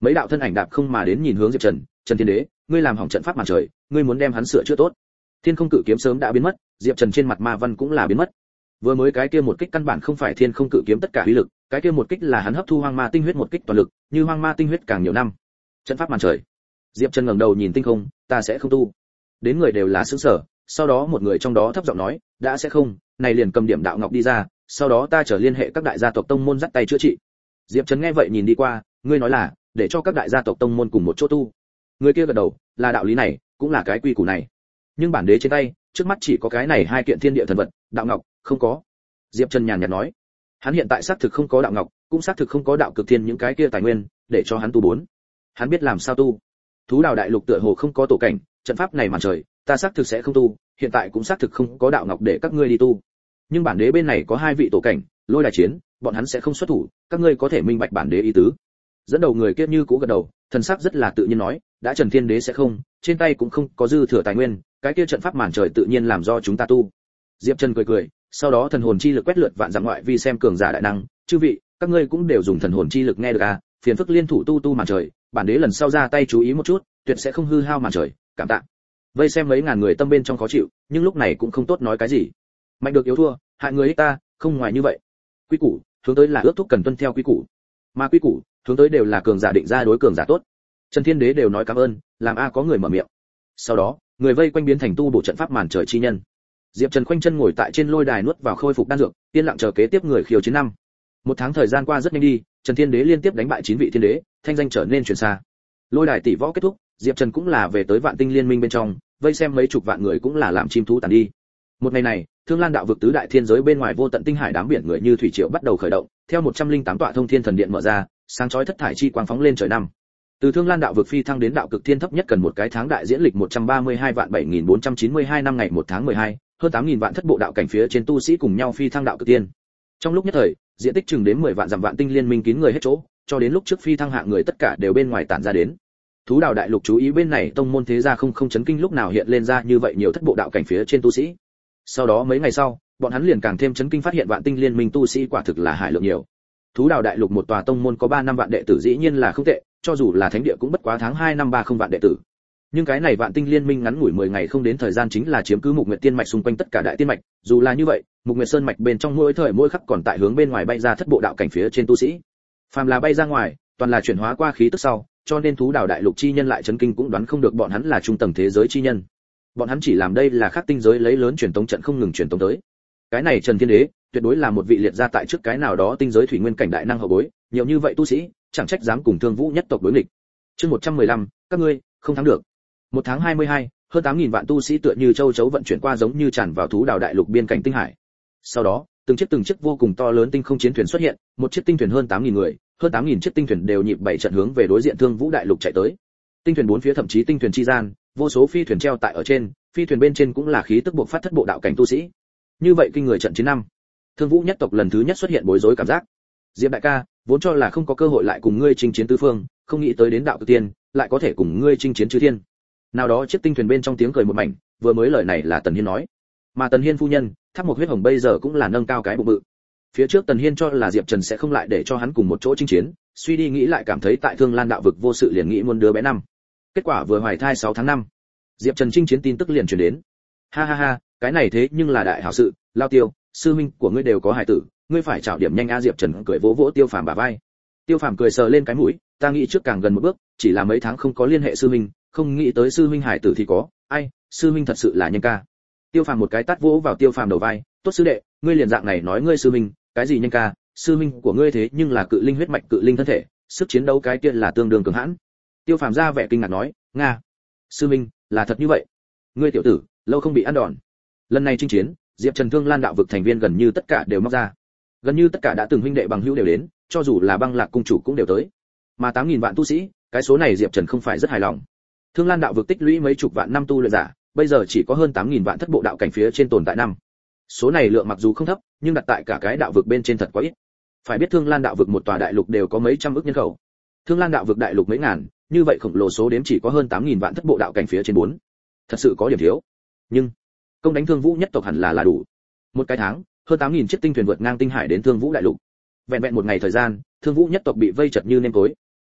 Mấy đạo thân ảnh đạp không mà đến nhìn hướng Diệp Trần, "Trần Thiên Đế, ngươi làm hỏng trận pháp màn trời, ngươi muốn đem hắn sửa chữa tốt." Thiên Không Cự kiếm sớm đã biến mất, Diệp Trần trên mặt ma văn cũng là biến mất. Vừa mới cái kia một kích căn bản không phải Thiên Không Cự kiếm tất cả uy lực, cái kia một kích là hắn hấp thu hoang ma tinh huyết một kích toàn lực, như hoang ma tinh huyết càng nhiều năm. Trận pháp màn trời. Diệp Trần ngẩng đầu nhìn tinh không, "Ta sẽ không tu." Đến người đều là sửng sở, sau đó một người trong đó thấp giọng nói, "Đã sẽ không, này liền cầm điểm đạo ngọc đi ra, sau đó ta trở liên hệ các đại gia tộc tông môn dắt tay chữa trị." Diệp Trần nghe vậy nhìn đi qua, "Ngươi nói là để cho các đại gia tộc tông môn cùng một chỗ tu?" Người kia gật đầu, "Là đạo lý này, cũng là cái quy củ này." Nhưng bản đế trên tay, trước mắt chỉ có cái này hai kiện thiên địa thần vật, đạo ngọc không có. Diệp Trần nhàn nhạt nói, hắn hiện tại xác thực không có đạo ngọc, cũng xác thực không có đạo cực thiên những cái kia tài nguyên, để cho hắn tu bốn. Hắn biết làm sao tu. Thú đào đại lục tựa hồ không có tổ cảnh, trận pháp này màn trời, ta xác thực sẽ không tu, hiện tại cũng xác thực không có đạo ngọc để các ngươi đi tu. Nhưng bản đế bên này có hai vị tổ cảnh, lôi đài chiến, bọn hắn sẽ không xuất thủ, các ngươi có thể minh bạch bản đế ý tứ. Dẫn đầu người kia như cũ gật đầu, thần sắc rất là tự nhiên nói, đã Trần Thiên Đế sẽ không, trên tay cũng không có dư thừa tài nguyên, cái kia trận pháp màn trời tự nhiên làm do chúng ta tu. Diệp Trần cười cười, sau đó thần hồn chi lực quét lượt vạn dặm ngoại vi xem cường giả đại năng, chư vị, các ngươi cũng đều dùng thần hồn chi lực nghe được à, phiền phức liên thủ tu màn trời, bản đế lần sau ra tay chú ý một chút, tuyệt sẽ không hư hao màn trời, cảm tạ. Vây xem mấy ngàn người tâm bên trong khó chịu, nhưng lúc này cũng không tốt nói cái gì. Mạnh được yếu thua, hại người ích ta, không ngoài như vậy. Quy củ, hướng tới là ước thúc cần tuân theo quy củ. Mà quy củ, hướng tới đều là cường giả định ra đối cường giả tốt. Trần Thiên Đế đều nói cảm ơn, làm a có người mở miệng. Sau đó, người vây quanh biến thành tu bổ trận pháp màn trời chi nhân. Diệp Trần khoanh chân ngồi tại trên lôi đài nuốt vào khôi phục đan dược, yên lặng chờ kế tiếp người khiêu chiến năm. Một tháng thời gian qua rất nhanh đi, Trần Thiên Đế liên tiếp đánh bại 9 vị thiên đế, thanh danh trở nên truyền xa. Lôi đài tỷ võ kết thúc, Diệp Trần cũng là về tới Vạn Tinh Liên Minh bên trong, vây xem mấy chục vạn người cũng là làm chim thú tàn đi. Một ngày này, Thương Lan đạo vực tứ đại thiên giới bên ngoài vô tận tinh hải đám biển người như thủy triều bắt đầu khởi động, theo 108 tọa thông thiên thần điện mở ra, sáng chói thất thải chi quang phóng lên trời năm. Từ Thương Lan đạo vực phi thăng đến đạo cực thiên thấp nhất cần một cái tháng đại diễn lịch 132 vạn 7492 năm ngày 1 tháng 12, hơn 8000 vạn thất bộ đạo cảnh phía trên tu sĩ cùng nhau phi thăng đạo cực thiên. Trong lúc nhất thời, diện tích chừng đến 10 vạn dặm Vạn Tinh Liên Minh kín người hết chỗ, cho đến lúc trước phi thăng hạng người tất cả đều bên ngoài tản ra đến. Thú đào đại lục chú ý bên này tông môn thế gia không chấn kinh lúc nào hiện lên ra như vậy nhiều thất bộ đạo cảnh phía trên tu sĩ. Sau đó mấy ngày sau, bọn hắn liền càng thêm chấn kinh phát hiện Vạn Tinh Liên Minh tu sĩ quả thực là hải lượng nhiều. Thú đào đại lục một tòa tông môn có 3 năm vạn đệ tử dĩ nhiên là không tệ, cho dù là thánh địa cũng bất quá tháng 2 năm 30 vạn đệ tử. Nhưng cái này Vạn Tinh Liên Minh ngắn ngủi 10 ngày không đến thời gian chính là chiếm cứ Mục Nguyệt Tiên mạch xung quanh tất cả đại tiên mạch, dù là như vậy, Mục Nguyệt Sơn mạch bên trong mỗi thời mỗi khắc còn tại hướng bên ngoài bay ra thất bộ đạo cảnh phía trên tu sĩ. Phàm là bay ra ngoài, toàn là chuyển hóa qua khí tức sau, cho nên thú đào đại lục chi nhân lại chấn kinh cũng đoán không được bọn hắn là trung tầng thế giới chi nhân. Bọn hắn chỉ làm đây là khác tinh giới lấy lớn truyền tống trận không ngừng truyền tống tới. Cái này Trần Thiên Đế, tuyệt đối là một vị liệt ra tại trước cái nào đó tinh giới thủy nguyên cảnh đại năng hậu bối, nhiều như vậy tu sĩ, chẳng trách dám cùng Thương Vũ nhất tộc đối nghịch. Chương 115, các ngươi không thắng được. 1 tháng 22, hơn 8000 vạn tu sĩ tựa như châu chấu vận chuyển qua giống như tràn vào thú đào đại lục biên cảnh tinh hải. Sau đó, từng chiếc vô cùng to lớn tinh không chiến thuyền xuất hiện, một chiếc tinh thuyền hơn 8000 người, hơn 8000 chiếc tinh thuyền đều nhịp bảy trận hướng về đối diện Thương Vũ đại lục chạy tới. Tinh thuyền bốn phía thậm chí tinh thuyền chi gian, vô số phi thuyền treo tại ở trên, phi thuyền bên trên cũng là khí tức buộc phát thất bộ đạo cảnh tu sĩ. Như vậy kinh người trận chiến năm. Thương Vũ nhất tộc lần thứ nhất xuất hiện bối rối cảm giác. Diệp đại ca, vốn cho là không có cơ hội lại cùng ngươi chinh chiến tứ phương, không nghĩ tới đến đạo cực tiên, lại có thể cùng ngươi chinh chiến chư thiên. Nào đó chiếc tinh thuyền bên trong tiếng cười một mảnh, vừa mới lời này là Tần Hiên nói. Mà Tần Hiên phu nhân, Tháp Một Huyết Hồng bây giờ cũng là nâng cao cái bụng bự. Phía trước Tần Hiên cho là Diệp Trần sẽ không lại để cho hắn cùng một chỗ chinh chiến, suy đi nghĩ lại cảm thấy tại Thương Lan đạo vực vô sự liền nghĩ muốn đứa bé năm. Kết quả vừa hoài thai 6 tháng 5, Diệp Trần chinh chiến tin tức liền truyền đến. Ha ha ha, cái này thế nhưng là đại hảo sự, Lao Tiêu, sư huynh của ngươi đều có hài tử, ngươi phải trảo điểm nhanh a. Diệp Trần cười vỗ vỗ Tiêu Phàm bả vai. Tiêu Phàm cười sờ lên cái mũi, ta nghĩ trước càng gần một bước, chỉ là mấy tháng không có liên hệ sư huynh, không nghĩ tới sư huynh hải tử thì có, ai, sư huynh thật sự là nhanh ca. Tiêu Phàm một cái tát vỗ vào Tiêu Phàm đầu vai, tốt sư đệ, ngươi liền dạng này nói ngươi sư huynh, cái gì nhanh ca, sư huynh của ngươi thế nhưng là cự linh huyết mạch cự linh thân thể, sức chiến đấu cái kia là tương đương cường hãn. Tiêu Phàm ra vẻ kinh ngạc nói, nga, sư huynh, là thật như vậy. Ngươi tiểu tử, lâu không bị ăn đòn. Lần này chinh chiến, Diệp Trần Thương Lan đạo vực thành viên gần như tất cả đều móc ra. Gần như tất cả đã từng huynh đệ bằng hữu đều đến, cho dù là Băng Lạc cung chủ cũng đều tới. Mà 8000 vạn tu sĩ, cái số này Diệp Trần không phải rất hài lòng. Thương Lan đạo vực tích lũy mấy chục vạn năm tu luyện giả, bây giờ chỉ có hơn 8000 vạn thất bộ đạo cảnh phía trên tồn tại năm. Số này lượng mặc dù không thấp, nhưng đặt tại cả cái đạo vực bên trên thật quá ít. Phải biết Thương Lan đạo vực một tòa đại lục đều có mấy trăm ức nhân khẩu. Thương Lan đạo vực đại lục mấy ngàn, như vậy khổng lồ số đếm chỉ có hơn 8000 vạn thất bộ đạo cảnh phía trên 4. Thật sự có điểm thiếu. Nhưng công đánh Thương Vũ nhất tộc hẳn là đủ. Một cái tháng, hơn 8000 chiếc tinh thuyền vượt ngang tinh hải đến Thương Vũ đại lục. Vẹn vẹn một ngày thời gian, Thương Vũ nhất tộc bị vây chật như nêm cối.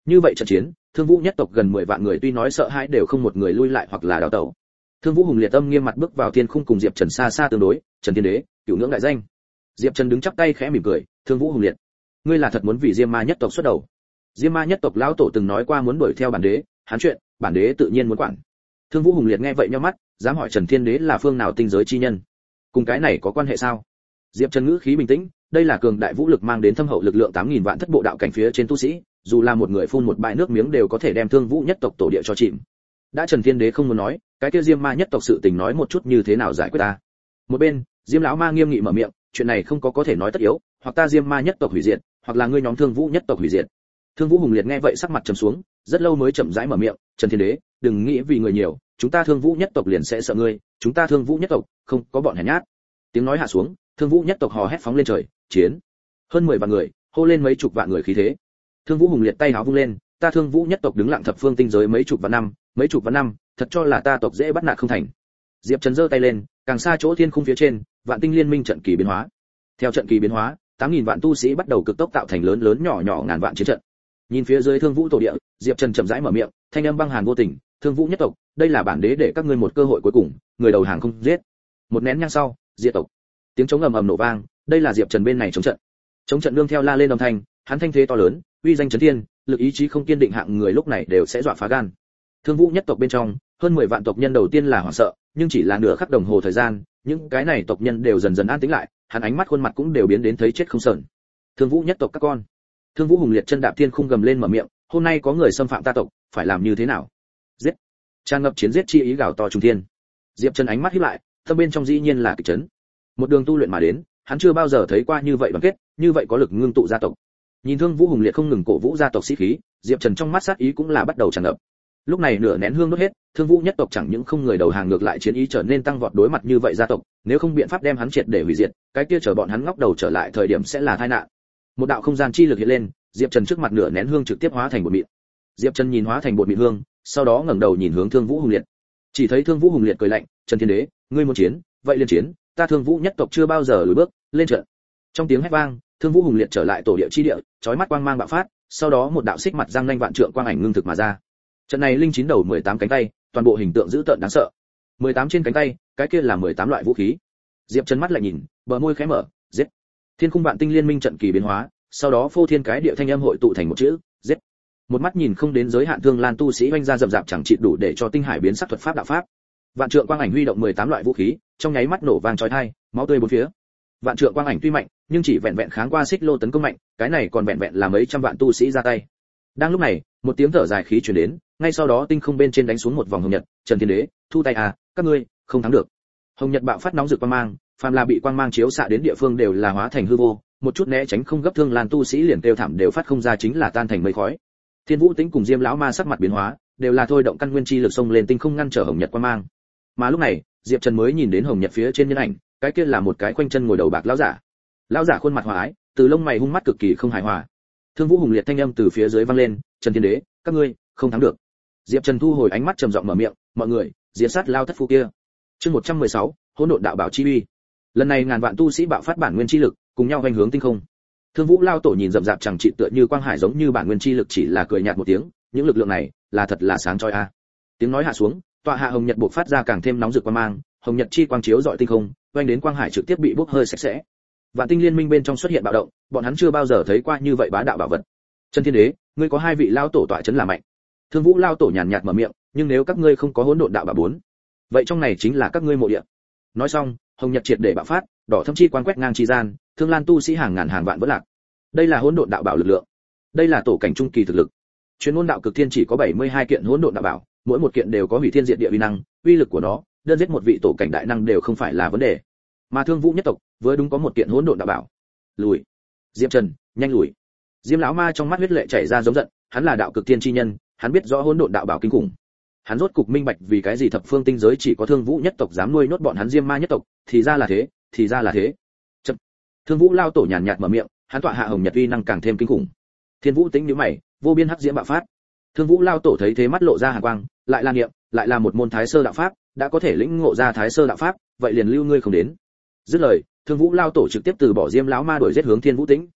Như vậy trận chiến, Thương Vũ nhất tộc gần 10 vạn người tuy nói sợ hãi đều không một người lui lại hoặc là đào tẩu. Thương Vũ hùng liệt âm nghiêm mặt bước vào thiên khung cùng Diệp Trần xa xa tương đối, Trần Thiên Đế, cửu ngưỡng đại danh. Diệp Trần đứng chắp tay khẽ mỉm cười, Thương Vũ hùng liệt, ngươi là thật muốn vì Diêm Ma nhất tộc xuất đầu. Diêm Ma nhất tộc lão tổ từng nói qua muốn đuổi theo bản đế, hắn chuyện, bản đế tự nhiên muốn quản. Thương Vũ hùng liệt nghe vậy nhíu mắt, dám hỏi Trần Thiên Đế là phương nào tinh giới chi nhân? Cùng cái này có quan hệ sao? Diệp Trần ngữ khí bình tĩnh, đây là cường đại vũ lực mang đến thâm hậu lực lượng 8000 vạn thất bộ đạo cảnh phía trên tu sĩ, dù là một người phun một bãi nước miếng đều có thể đem Thương Vũ nhất tộc tổ địa cho chìm. Đã Trần Thiên Đế không muốn nói, cái kia Diêm Ma nhất tộc sự tình nói một chút như thế nào giải quyết ta. Một bên, Diêm lão ma nghiêm nghị mở miệng, chuyện này không có thể nói tất yếu, hoặc ta Diêm Ma nhất tộc hủy diệt, hoặc là ngươi nhóm Thương Vũ nhất tộc hủy diệt. Thương Vũ hùng liệt nghe vậy sắc mặt trầm xuống, rất lâu mới chậm rãi mở miệng, Trần Thiên Đế, đừng nghĩ vì người nhiều, chúng ta Thương Vũ nhất tộc liền sẽ sợ ngươi, chúng ta Thương Vũ nhất tộc không có bọn hèn nhát. Tiếng nói hạ xuống, Thương Vũ nhất tộc hò hét phóng lên trời, chiến. Hơn 10 vạn người, hô lên mấy chục vạn người khí thế. Thương Vũ hùng liệt tay áo vung lên, ta Thương Vũ nhất tộc đứng lặng thập phương tinh giới mấy chục vạn năm, thật cho là ta tộc dễ bắt nạt không thành. Diệp Trần giơ tay lên, càng xa chỗ thiên khung phía trên, vạn tinh liên minh trận kỳ biến hóa. Theo trận kỳ biến hóa, 8000 vạn tu sĩ bắt đầu cực tốc tạo thành lớn lớn nhỏ nhỏ ngàn vạn chiến trận. Nhìn phía dưới Thương Vũ tổ địa, Diệp Trần chậm rãi mở miệng, thanh âm băng hàn vô tình, Thương Vũ nhất tộc, đây là bản đế để các ngươi một cơ hội cuối cùng, người đầu hàng không giết. Một nén nhang sau, diệt tộc. Tiếng trống ầm ầm nổ vang, đây là Diệp Trần bên này chống trận. Chống trận nương theo la lên âm thanh, hắn thanh thế to lớn, uy danh chấn thiên, lực ý chí không kiên định hạng người lúc này đều sẽ dọa phá gan. Thương Vũ nhất tộc bên trong, hơn 10 vạn tộc nhân đầu tiên là hoảng sợ, nhưng chỉ là nửa khắc đồng hồ thời gian, những cái này tộc nhân đều dần dần an tĩnh lại, hắn ánh mắt khuôn mặt cũng đều biến đến thấy chết không sờn. Thương Vũ nhất tộc các con. Thương Vũ hùng liệt chân đạp thiên khung gầm lên mở miệng, hôm nay có người xâm phạm ta tộc, phải làm như thế nào? Giết! Tràn ngập chiến giết chi ý gào to trung thiên. Diệp Trần ánh mắt híp lại, tâm bên trong dĩ nhiên là kịch chấn. Một đường tu luyện mà đến, hắn chưa bao giờ thấy qua như vậy đoàn kết, như vậy có lực ngưng tụ gia tộc. Nhìn Thương Vũ hùng liệt không ngừng cổ vũ gia tộc sĩ khí, Diệp Trần trong mắt sát ý cũng là bắt đầu tràn ngập. Lúc này nửa nén hương đốt hết, Thương Vũ nhất tộc chẳng những không người đầu hàng ngược lại chiến ý trở nên tăng vọt đối mặt như vậy gia tộc, nếu không biện pháp đem hắn triệt để hủy diệt, cái kia chờ bọn hắn ngóc đầu trở lại thời điểm sẽ là tai nạn. Một đạo không gian chi lực hiện lên, Diệp Trần trước mặt nửa nén hương trực tiếp hóa thành bột mịn. Diệp Trần nhìn hóa thành bột mịn hương, sau đó ngẩng đầu nhìn hướng Thương Vũ hùng liệt. Chỉ thấy Thương Vũ hùng liệt cười lạnh, "Trần Thiên Đế, ngươi muốn chiến, vậy liên chiến, ta Thương Vũ nhất tộc chưa bao giờ lùi bước, lên trận." Trong tiếng hét vang, Thương Vũ hùng liệt trở lại tổ địa chi địa, chói mắt quang mang bạo phát, sau đó một đạo xích mặt răng nanh vạn trượng quang ảnh ngưng thực mà ra. Trận này linh 9 đầu 18 cánh tay, toàn bộ hình tượng dữ tợn đáng sợ. 18 trên cánh tay, cái kia là 18 loại vũ khí. Diệp Trần mắt lại nhìn, bờ môi khẽ mở, giết. Thiên khung vạn tinh liên minh trận kỳ biến hóa, sau đó phô thiên cái địa thanh âm hội tụ thành một chữ, giết. Một mắt nhìn không đến giới hạn Thương Lan tu sĩ oanh ra rậm rạp chẳng chịt đủ để cho tinh hải biến sắc thuật pháp đạo pháp. Vạn trượng quang ảnh huy động 18 loại vũ khí, trong nháy mắt nổ vang chói tai, máu tươi bốn phía. Vạn trượng quang ảnh tuy mạnh, nhưng chỉ vẹn vẹn kháng qua xích lô tấn công mạnh, cái này còn vẹn vẹn là mấy trăm vạn tu sĩ ra tay. Đang lúc này, một tiếng thở dài khí truyền đến, ngay sau đó tinh không bên trên đánh xuống một vòng hồng nhật, Trần Thiên Đế, thu tay à, các ngươi không thắng được. Hồng nhật bạo phát nóng rực quang mang, phàm là bị quang mang chiếu xạ đến địa phương đều là hóa thành hư vô, một chút né tránh không gấp Thương Lan tu sĩ liền kêu thảm đều phát không ra chính là tan thành mây khói. Thiên Vũ Tĩnh cùng Diêm lão ma sắc mặt biến hóa, đều là thôi động căn nguyên chi lực xông lên tinh không ngăn trở hồng nhật quang mang. Mà lúc này, Diệp Trần mới nhìn đến hồng nhật phía trên nhân ảnh, cái kia là một cái khoanh chân ngồi đầu bạc lão giả. Lão giả khuôn mặt hòa ái, từ lông mày hung mắt cực kỳ không hài hòa. Thương Vũ hùng liệt thanh âm từ phía dưới vang lên, Trần Thiên Đế, các ngươi không thắng được. Diệp Trần thu hồi ánh mắt trầm giọng mở miệng, mọi người, diệt sát lao thất phu kia. Chương 116, hỗn độn đạo bảo chi uy. Lần này ngàn vạn tu sĩ bạo phát bản nguyên chi lực, cùng nhau vành hướng tinh không. Thương Vũ lao tổ nhìn rậm rạp chẳng trị tựa như quang hải giống như bản nguyên chi lực chỉ là cười nhạt một tiếng, những lực lượng này, là thật là sáng chói a. Tiếng nói hạ xuống, tọa hạ hồng nhật bộc phát ra càng thêm nóng rực quang mang, hồng nhật chi quang chiếu rọi tinh không, vành đến quang hải trực tiếp bị bốc hơi sạch sẽ. Vạn tinh liên minh bên trong xuất hiện bạo động, bọn hắn chưa bao giờ thấy qua như vậy bá đạo bảo vật. Trần Thiên Đế, ngươi có hai vị lao tổ tọa trấn là mạnh. Thương Vũ lao tổ nhàn nhạt mở miệng, nhưng nếu các ngươi không có hỗn độn đạo bảo 4, vậy trong này chính là các ngươi mộ địa. Nói xong, hồng nhật triệt để bạo phát, đỏ thâm chi quang quét ngang chi gian, Thương Lan tu sĩ hàng ngàn hàng vạn vỡ lạc. Đây là hỗn độn đạo bảo lực lượng. Đây là tổ cảnh trung kỳ thực lực. Chuyên môn đạo cực thiên chỉ có 72 kiện hỗn độn đạo bảo, mỗi một kiện đều có hủy thiên diệt địa uy năng, uy lực của nó, đơn giết một vị tổ cảnh đại năng đều không phải là vấn đề. Mà Thương Vũ nhất tộc, vừa đúng có một kiện hỗn độn đạo bảo. Lùi. Diệp Trần, nhanh lùi. Diêm lão ma trong mắt huyết lệ chảy ra giống giận, hắn là đạo cực thiên chi nhân, hắn biết rõ hỗn độn đạo bảo kinh khủng. Hắn rốt cục minh bạch vì cái gì thập phương tinh giới chỉ có Thương Vũ nhất tộc dám nuôi nốt bọn hắn Diêm Ma nhất tộc, thì ra là thế, thì ra là thế. Chậm. Thương Vũ lao tổ nhàn nhạt mở miệng, hắn tọa hạ hồng nhật uy năng càng thêm kinh khủng. Thiên Vũ tính nhíu mày, vô biên hắc diễm bạo phát. Thương Vũ lao tổ thấy thế mắt lộ ra hàn quang, lại là niệm, lại là một môn thái sơ đạo pháp, đã có thể lĩnh ngộ ra thái sơ đạo pháp, vậy liền lưu ngươi không đến. Dứt lời, Thương Vũ lao tổ trực tiếp từ bỏ Diêm lão ma đuổi giết hướng Thiên Vũ Tĩnh.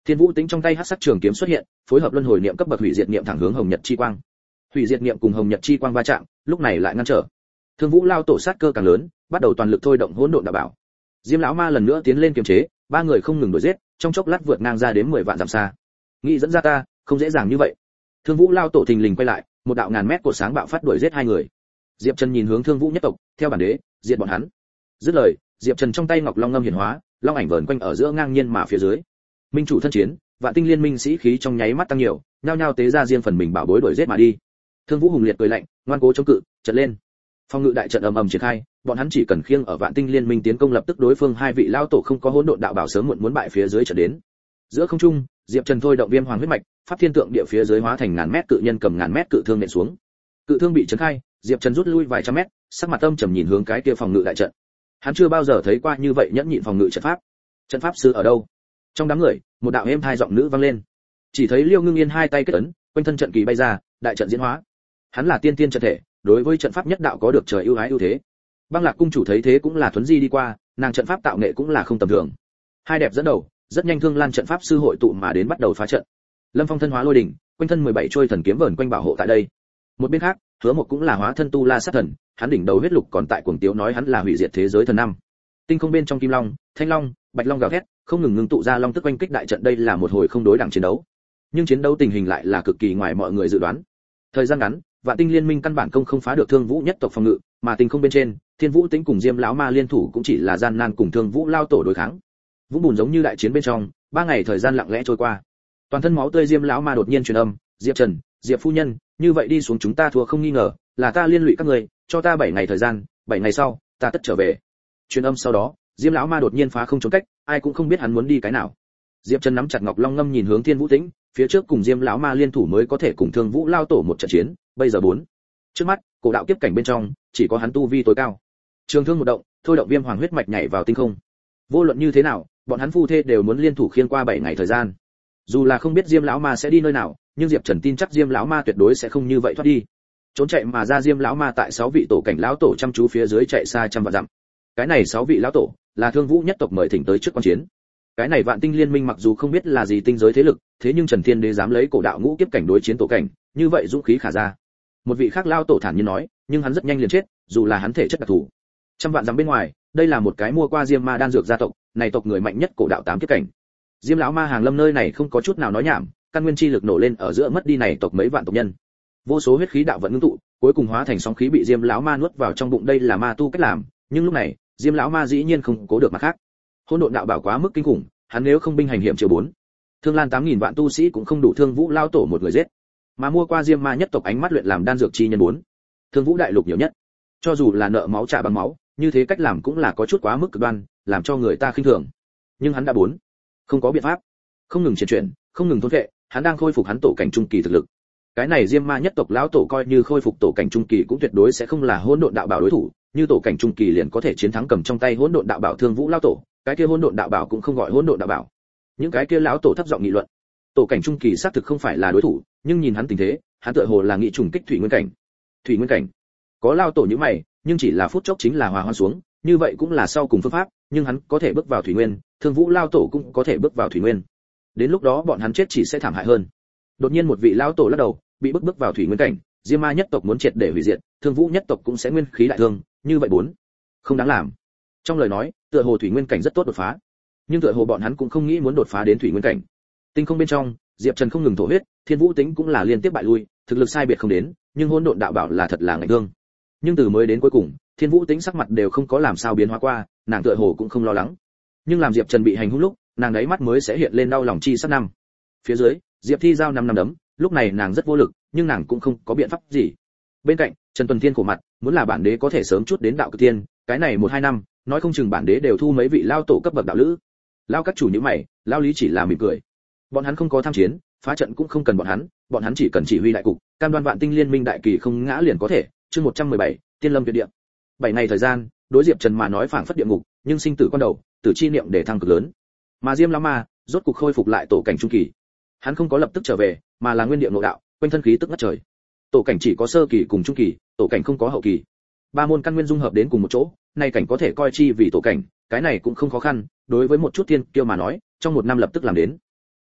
Thiên Vũ Tĩnh trong tay hắc sắc trường kiếm xuất hiện, phối hợp luân hồi niệm cấp bậc hủy diệt niệm thẳng hướng Hồng Nhật chi quang. Hủy diệt niệm cùng Hồng Nhật chi quang va chạm, lúc này lại ngăn trở. Thương Vũ lao tổ sát cơ càng lớn, bắt đầu toàn lực thôi động hỗn độn đạo bảo. Diêm lão ma lần nữa tiến lên kiềm chế, ba người không ngừng đuổi giết, trong chốc lát vượt ngang ra đến 10 vạn dặm xa. Nghĩ dẫn ra ta, không dễ dàng như vậy. Thương Vũ lao tổ thình lình quay lại, một đạo ngàn mét cột sáng bạo phát đuổi giết hai người. Diệp Trần nhìn hướng Thương Vũ nhất tộc, theo bản đế, diệt bọn hắn. Dứt lời, Diệp Trần trong tay ngọc long ngâm hiển hóa, long ảnh vờn quanh ở giữa ngang nhiên mà phía dưới. Minh chủ thân chiến, vạn tinh liên minh sĩ khí trong nháy mắt tăng nhiều, nhao nhao tế ra riêng phần mình bảo bối đuổi giết mà đi. Thương Vũ hùng liệt cười lạnh, ngoan cố chống cự, trận lên. Phong ngự đại trận ầm ầm triển khai, bọn hắn chỉ cần khiêng ở vạn tinh liên minh tiến công lập tức đối phương hai vị lao tổ không có hỗn độn đạo bảo sớm muộn muốn bại phía dưới trận đến. Giữa không trung, Diệp Trần thôi động viêm hoàng huyết mạch, pháp thiên tượng địa phía dưới hóa thành ngàn mét cự nhân cầm ngàn mét cự thương nện xuống. Cự thương bị chấn khai, Diệp Trần rút lui vài trăm mét, sắc mặt âm trầm nhìn hướng cái kia phòng ngự đại trận. Hắn chưa bao giờ thấy qua như vậy nhẫn nhịn phòng ngự trận pháp. Trận pháp sư ở đâu? Trong đám người, một đạo êm hai giọng nữ vang lên. Chỉ thấy Liêu Ngưng Yên hai tay kết ấn, quanh thân trận kỳ bay ra, đại trận diễn hóa. Hắn là tiên tiên trận thể, đối với trận pháp nhất đạo có được trời ưu ái ưu thế. Băng Lạc cung chủ thấy thế cũng là thuấn di đi qua, nàng trận pháp tạo nghệ cũng là không tầm thường. Hai đẹp dẫn đầu, rất nhanh Thương Lan trận pháp sư hội tụ mà đến bắt đầu phá trận. Lâm Phong thân hóa lôi đỉnh, quanh thân 17 trôi thần kiếm vờn quanh bảo hộ tại đây. Một bên khác, Hứa Mộc cũng là hóa thân tu la sát thần, hắn đỉnh đầu huyết lục còn tại cuồng tiếu nói hắn là hủy diệt thế giới thần năm. Tinh không bên trong kim long, thanh long, bạch long gào thét, không ngừng ngưng tụ ra long tức quanh kích đại trận, đây là một hồi không đối đẳng chiến đấu. Nhưng chiến đấu tình hình lại là cực kỳ ngoài mọi người dự đoán. Thời gian ngắn, Vạn Tinh Liên Minh căn bản công không phá được Thương Vũ nhất tộc phòng ngự, mà tinh không bên trên, Thiên Vũ Tĩnh cùng Diêm lão ma liên thủ cũng chỉ là gian nan cùng Thương Vũ lao tổ đối kháng. Vũng bùn giống như đại chiến bên trong, 3 ngày thời gian lặng lẽ trôi qua. Toàn thân máu tươi Diêm lão ma đột nhiên truyền âm, "Diệp Trần, Diệp phu nhân, như vậy đi xuống chúng ta thua không nghi ngờ, là ta liên lụy các người, cho ta 7 ngày thời gian, 7 ngày sau, ta tất trở về." Truyền âm sau đó, Diêm lão ma đột nhiên phá không trốn cách, ai cũng không biết hắn muốn đi cái nào. Diệp Trần nắm chặt ngọc long ngâm nhìn hướng Thiên Vũ Tĩnh, phía trước cùng Diêm lão ma liên thủ mới có thể cùng Thương Vũ lao tổ một trận chiến, bây giờ 4. Trước mắt, cổ đạo kiếp cảnh bên trong, chỉ có hắn tu vi tối cao. Trường thương một động, thôi động viêm hoàng huyết mạch nhảy vào tinh không. Vô luận như thế nào, bọn hắn phu thê đều muốn liên thủ khiên qua 7 ngày thời gian. Dù là không biết Diêm lão ma sẽ đi nơi nào, nhưng Diệp Trần tin chắc Diêm lão ma tuyệt đối sẽ không như vậy thoát đi. Trốn chạy mà ra Diêm lão ma tại 6 vị tổ cảnh lão tổ chăm chú phía dưới chạy xa trăm vạn dặm. Cái này 6 vị lão tổ là Thương Vũ nhất tộc mời thỉnh tới trước quan chiến. Cái này Vạn Tinh Liên Minh mặc dù không biết là gì tinh giới thế lực, thế nhưng Trần Thiên Đế dám lấy cổ đạo ngũ kiếp cảnh đối chiến tổ cảnh, như vậy dũng khí khả ra. Một vị khác lão tổ thản nhiên nói, nhưng hắn rất nhanh liền chết, dù là hắn thể chất đặc thù. Trăm vạn dặm bên ngoài, đây là một cái mua qua Diêm Ma đan dược gia tộc, này tộc người mạnh nhất cổ đạo 8 kiếp cảnh. Diêm lão ma hàng lâm nơi này không có chút nào nói nhảm, căn nguyên chi lực nổ lên ở giữa mất đi này tộc mấy vạn tộc nhân. Vô số huyết khí đạo vận ngưng tụ, cuối cùng hóa thành sóng khí bị Diêm lão ma nuốt vào trong bụng, đây là ma tu cách làm, nhưng lúc này, Diêm lão ma dĩ nhiên không cố được mặt khác. Hỗn độn đạo bảo quá mức kinh khủng, hắn nếu không binh hành hiểm chiều 4. Thương Lan 8000 vạn tu sĩ cũng không đủ Thương Vũ lao tổ một người giết. Mà mua qua Diêm ma nhất tộc ánh mắt luyện làm đan dược chi nhân 4. Thương Vũ đại lục nhiều nhất. Cho dù là nợ máu trả bằng máu, như thế cách làm cũng là có chút quá mức cực đoan, làm cho người ta khinh thường. Nhưng hắn đã 4. Không có biện pháp. Không ngừng chuyển, không ngừng thôn vệ, hắn đang khôi phục hắn tổ cảnh trung kỳ thực lực. Cái này Diêm ma nhất tộc lão tổ coi như khôi phục tổ cảnh trung kỳ cũng tuyệt đối sẽ không là hỗn độn đạo bảo đối thủ, như tổ cảnh trung kỳ liền có thể chiến thắng cầm trong tay hỗn độn đạo bảo Thương Vũ lão tổ, cái kia hỗn độn đạo bảo cũng không gọi hỗn độn đạo bảo. Những cái kia lão tổ thấp giọng nghị luận. Tổ cảnh trung kỳ xác thực không phải là đối thủ, nhưng nhìn hắn tình thế, hắn tựa hồ là nghị trùng kích thủy nguyên cảnh. Thủy nguyên cảnh. Có lão tổ như mày, nhưng chỉ là phút chốc chính là hòa hoan xuống, như vậy cũng là sau cùng phương pháp, nhưng hắn có thể bước vào thủy nguyên, Thương Vũ lão tổ cũng có thể bước vào thủy nguyên. Đến lúc đó bọn hắn chết chỉ sẽ thảm hại hơn. Đột nhiên một vị lão tổ lắc đầu, bị bước vào thủy nguyên cảnh, Diêm Ma nhất tộc muốn triệt để hủy diệt, Thương Vũ nhất tộc cũng sẽ nguyên khí đại thương, như vậy 4. Không đáng làm. Trong lời nói, tựa hồ thủy nguyên cảnh rất tốt đột phá, nhưng tựa hồ bọn hắn cũng không nghĩ muốn đột phá đến thủy nguyên cảnh. Tinh không bên trong, Diệp Trần không ngừng thổ huyết, Thiên Vũ Tĩnh cũng là liên tiếp bại lui, thực lực sai biệt không đến, nhưng hỗn độn đạo bảo là thật là ngạnh thương. Nhưng từ mới đến cuối cùng, Thiên Vũ Tĩnh sắc mặt đều không có làm sao biến hóa qua, nàng tựa hồ cũng không lo lắng. Nhưng làm Diệp Trần bị hành hung lúc, nàng ấy mắt mới sẽ hiện lên đau lòng chi sắc năm. Phía dưới, Diệp Thi giao 5 năm đấm, lúc này nàng rất vô lực, nhưng nàng cũng không có biện pháp gì. Bên cạnh, Trần Tuần Thiên khổ mặt, muốn là bản đế có thể sớm chút đến đạo cực tiên, cái này 1-2 năm, nói không chừng bản đế đều thu mấy vị lao tổ cấp bậc đạo lữ. Lao các chủ như mày, lao lý chỉ là mỉm cười. Bọn hắn không có tham chiến, phá trận cũng không cần bọn hắn chỉ cần chỉ huy đại cục, cam đoan Vạn Tinh Liên Minh đại kỳ không ngã liền có thể. Chương 117, Tiên Lâm tuyệt địa. 7 ngày thời gian, đối Diệp Trần mà nói phảng phất địa ngục, nhưng sinh tử con đầu, tử chi niệm để thăng cực lớn. Mà Diêm lão ma, rốt cục khôi phục lại tổ cảnh trung kỳ. Hắn không có lập tức trở về, mà là nguyên địa ngộ đạo, quanh thân khí tức ngất trời. Tổ cảnh chỉ có sơ kỳ cùng trung kỳ, tổ cảnh không có hậu kỳ. Ba môn căn nguyên dung hợp đến cùng một chỗ, nay cảnh có thể coi chi vì tổ cảnh, cái này cũng không khó khăn, đối với một chút tiên kiêu mà nói, trong 1 năm lập tức làm đến.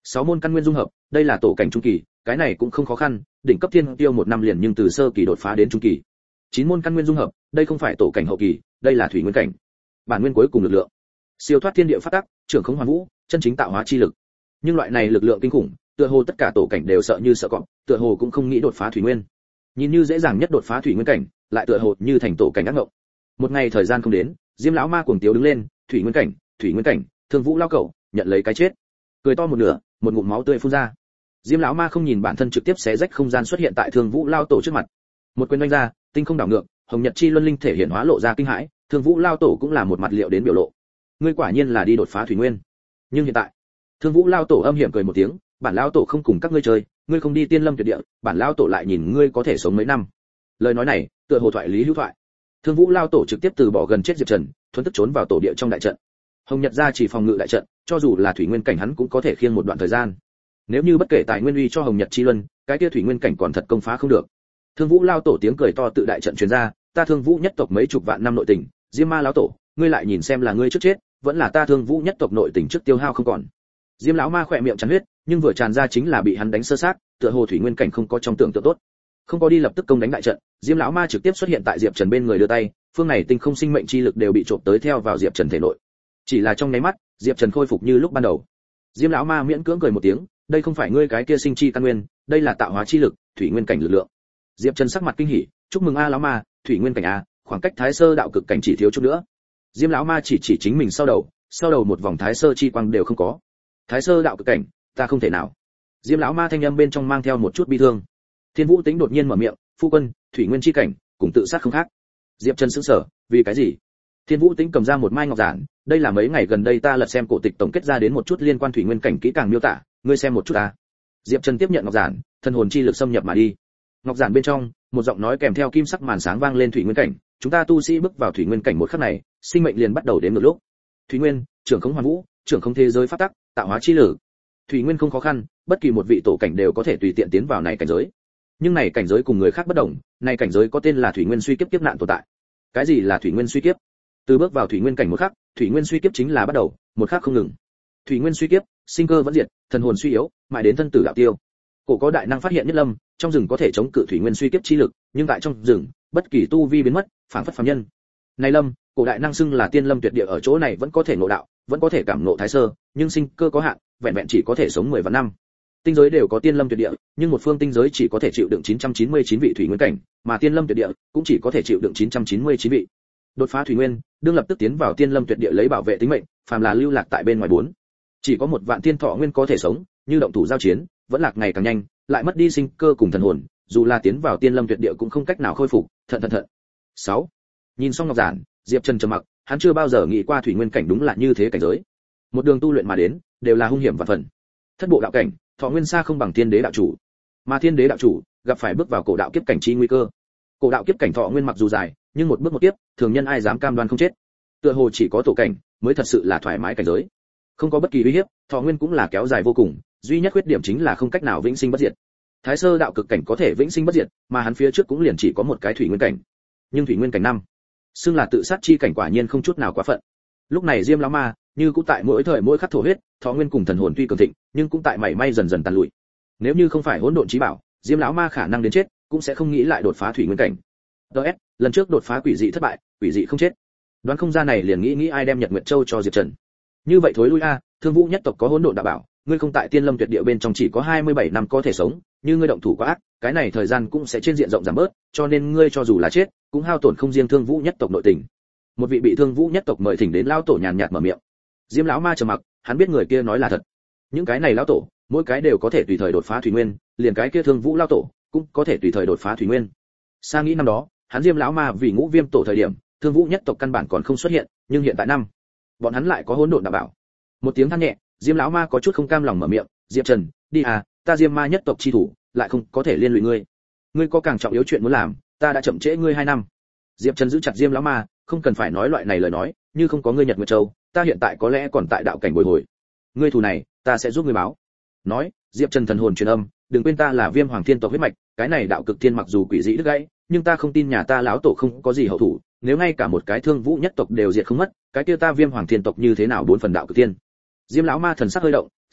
6 môn căn nguyên dung hợp, đây là tổ cảnh trung kỳ, cái này cũng không khó khăn, đỉnh cấp thiên tiêu 1 năm liền nhưng từ sơ kỳ đột phá đến trung kỳ. 9 môn căn nguyên dung hợp, đây không phải tổ cảnh hậu kỳ, đây là thủy nguyên cảnh. Bản nguyên cuối cùng lực lượng, siêu thoát thiên địa pháp tắc, trưởng khống hoàn vũ, chân chính tạo hóa chi lực. Nhưng loại này lực lượng kinh khủng, tựa hồ tất cả tổ cảnh đều sợ như sợ cọp, tựa hồ cũng không nghĩ đột phá thủy nguyên. Nhìn như dễ dàng nhất đột phá thủy nguyên cảnh, lại tựa hồ như thành tổ cảnh ác ngộng. Một ngày thời gian không đến, Diêm lão ma cuồng tiếu đứng lên, thủy nguyên cảnh, Thương Vũ lao cẩu, nhận lấy cái chết. Cười to một nửa, một ngụm máu tươi phun ra. Diêm lão ma không nhìn bản thân trực tiếp xé rách không gian xuất hiện tại Thương Vũ lao tổ trước mặt. Một quyền đánh ra, tinh không đảo ngược, hồng nhật chi luân linh thể hiện hóa lộ ra kinh hãi, Thương Vũ lao tổ cũng là một mặt liệu đến biểu lộ. Ngươi quả nhiên là đi đột phá thủy nguyên. Nhưng hiện tại, Thương Vũ lao tổ âm hiểm cười một tiếng, bản lao tổ không cùng các ngươi chơi, ngươi không đi tiên lâm tuyệt địa, bản lao tổ lại nhìn ngươi có thể sống mấy năm. Lời nói này, tựa hồ thoại lý hữu thoại. Thương Vũ lao tổ trực tiếp từ bỏ gần chết Diệp Trần, thuần tức trốn vào tổ địa trong đại trận. Hồng Nhật ra chỉ phòng ngự đại trận, cho dù là thủy nguyên cảnh hắn cũng có thể khiêng một đoạn thời gian. Nếu như bất kể tài nguyên uy cho Hồng Nhật chi luân, cái kia thủy nguyên cảnh còn thật công phá không được. Thương Vũ lao tổ tiếng cười to tự đại trận truyền ra, ta Thương Vũ nhất tộc mấy chục vạn năm nội tình, Diêm Ma lão tổ, ngươi lại nhìn xem là ngươi trước chết, vẫn là ta Thương Vũ nhất tộc nội tình trước tiêu hao không còn. Diêm lão ma khỏe miệng chắn huyết, nhưng vừa tràn ra chính là bị hắn đánh sơ sát, tựa hồ thủy nguyên cảnh không có trong tưởng tượng tốt. Không có đi lập tức công đánh đại trận, Diêm lão ma trực tiếp xuất hiện tại Diệp Trần bên người đưa tay, phương này tinh không sinh mệnh chi lực đều bị trộm tới theo vào Diệp Trần thể nội. Chỉ là trong nháy mắt, Diệp Trần khôi phục như lúc ban đầu. Diêm lão ma miễn cưỡng cười một tiếng, đây không phải ngươi cái kia sinh chi căn nguyên, đây là tạo hóa chi lực, thủy nguyên cảnh lực lượng. Diệp Trần sắc mặt kinh hỉ, chúc mừng a lão ma, thủy nguyên cảnh a, khoảng cách thái sơ đạo cực cảnh chỉ thiếu chút nữa. Diêm lão ma chỉ chính mình sau đầu một vòng thái sơ chi quang đều không có. Thái sơ đạo cực cảnh, ta không thể nào. Diêm lão ma thanh âm bên trong mang theo một chút bi thương. Thiên Vũ Tĩnh đột nhiên mở miệng, phu quân, thủy nguyên chi cảnh, cùng tự sát không khác. Diệp Trần sững sờ, vì cái gì? Thiên Vũ Tĩnh cầm ra một mai ngọc giản, đây là mấy ngày gần đây ta lật xem cổ tịch tổng kết ra đến một chút liên quan thủy nguyên cảnh kỹ càng miêu tả, ngươi xem một chút ta. Diệp Trần tiếp nhận ngọc giản, thân hồn chi lực xâm nhập mà đi. Ngọc giản bên trong, một giọng nói kèm theo kim sắc màn sáng vang lên, thủy nguyên cảnh, chúng ta tu sĩ bước vào thủy nguyên cảnh một khắc này, sinh mệnh liền bắt đầu đến một lúc. Thủy nguyên, trưởng khống hoàn vũ, trưởng khống thế giới pháp tắc, tạo hóa chi lực. Thủy nguyên không khó khăn, bất kỳ một vị tổ cảnh đều có thể tùy tiện tiến vào này cảnh giới. Nhưng này cảnh giới cùng người khác bất đồng, này cảnh giới có tên là thủy nguyên suy kiếp kiếp nạn tồn tại. Cái gì là thủy nguyên suy kiếp? Từ bước vào thủy nguyên cảnh một khắc, thủy nguyên suy kiếp chính là bắt đầu, một khắc không ngừng. Thủy nguyên suy kiếp, sinh cơ vẫn diệt, thần hồn suy yếu, mãi đến thân tử đạo tiêu. Cổ có đại năng phát hiện nhất lâm, trong rừng có thể chống cự thủy nguyên suy kiếp chi lực, nhưng tại trong rừng, bất kỳ tu vi biến mất, phảng phất phàm nhân. Này lâm, cổ đại năng xưng là tiên lâm tuyệt địa, ở chỗ này vẫn có thể ngộ đạo, vẫn có thể cảm ngộ thái sơ, nhưng sinh cơ có hạn, vẹn vẹn chỉ có thể sống 10 vạn năm. Tinh giới đều có tiên lâm tuyệt địa, nhưng một phương tinh giới chỉ có thể chịu đựng 999 vị thủy nguyên cảnh, mà tiên lâm tuyệt địa cũng chỉ có thể chịu đựng 999 vị. Đột phá thủy nguyên, đương lập tức tiến vào tiên lâm tuyệt địa lấy bảo vệ tính mệnh, phàm là lưu lạc tại bên ngoài bốn, chỉ có một vạn tiên thọ nguyên có thể sống, như động thủ giao chiến, vẫn lạc ngày càng nhanh, lại mất đi sinh cơ cùng thần hồn, dù là tiến vào tiên lâm tuyệt địa cũng không cách nào khôi phục. Thận. 6. Nhìn xong ngọc giản, Diệp Trần trầm mặc, hắn chưa bao giờ nghĩ qua thủy nguyên cảnh đúng là như thế cảnh giới. Một đường tu luyện mà đến, đều là hung hiểm vạn phần. Thất bộ đạo cảnh, thọ nguyên xa không bằng thiên đế đạo chủ, mà thiên đế đạo chủ gặp phải bước vào cổ đạo kiếp cảnh chi nguy cơ. Cổ đạo kiếp cảnh thọ nguyên mặc dù dài, nhưng một bước một kiếp, thường nhân ai dám cam đoan không chết. Tựa hồ chỉ có tổ cảnh mới thật sự là thoải mái cảnh giới, không có bất kỳ uy hiếp, thọ nguyên cũng là kéo dài vô cùng, duy nhất khuyết điểm chính là không cách nào vĩnh sinh bất diệt. Thái sơ đạo cực cảnh có thể vĩnh sinh bất diệt, mà hắn phía trước cũng liền chỉ có một cái thủy nguyên cảnh. Nhưng thủy nguyên cảnh 5, xưng là tự sát chi cảnh, quả nhiên không chút nào quá phận. Lúc này Diêm lão ma như cũng tại mỗi thời mỗi khắc thổ huyết, thọ nguyên cùng thần hồn tuy cường thịnh, nhưng cũng tại mảy may dần dần tàn lụi. Nếu như không phải hỗn độn chí bảo, Diêm lão ma khả năng đến chết cũng sẽ không nghĩ lại đột phá thủy nguyên cảnh. DS, lần trước đột phá quỷ dị thất bại, quỷ dị không chết. Đoán không ra này liền nghĩ ai đem Nhật Nguyệt Châu cho Diệp Trần. Như vậy thối lui a, Thương Vũ nhất tộc có hỗn độn đạo bảo, ngươi không tại tiên lâm tuyệt địa bên trong chỉ có 27 năm có thể sống, như ngươi động thủ quá ác, cái này thời gian cũng sẽ trên diện rộng giảm bớt, cho nên ngươi cho dù là chết, cũng hao tổn không riêng Thương Vũ nhất tộc nội tình. Một vị bị Thương Vũ nhất tộc mời thỉnh đến lão tổ nhàn nhạt mở miệng. Diêm lão ma trầm mặc, hắn biết người kia nói là thật. Những cái này lão tổ, mỗi cái đều có thể tùy thời đột phá thủy nguyên, liền cái kia Thương Vũ lão tổ cũng có thể tùy thời đột phá thủy nguyên. Sa nghĩ năm đó, hắn Diêm lão ma vì Ngũ Viêm tổ thời điểm, Thương Vũ nhất tộc căn bản còn không xuất hiện, nhưng hiện tại năm, bọn hắn lại có hỗn độn đạo bảo. Một tiếng than nhẹ, Diêm lão ma có chút không cam lòng mở miệng, Diệp Trần, đi à, ta Diêm ma nhất tộc chi thủ, lại không có thể liên lụy ngươi. Ngươi có càng trọng yếu chuyện muốn làm, ta đã chậm trễ ngươi 2 năm. Diệp Trần giữ chặt Diêm lão ma, không cần phải nói loại này lời nói, như không có ngươi Nhật Nguyệt Châu, ta hiện tại có lẽ còn tại đạo cảnh bồi hồi. Ngươi thù này, ta sẽ giúp ngươi báo. Nói, Diệp Trần thần hồn truyền âm, đừng quên ta là Viêm Hoàng Thiên tộc huyết mạch, cái này đạo cực thiên mặc dù quỷ dị đứt gãy, nhưng ta không tin nhà ta lão tổ không có gì hậu thủ, nếu ngay cả một cái Thương Vũ nhất tộc đều diệt không mất, cái kia ta Viêm Hoàng Thiên tộc như thế nào 4 phần đạo cực thiên. Diêm lão ma thần sắc hơi động,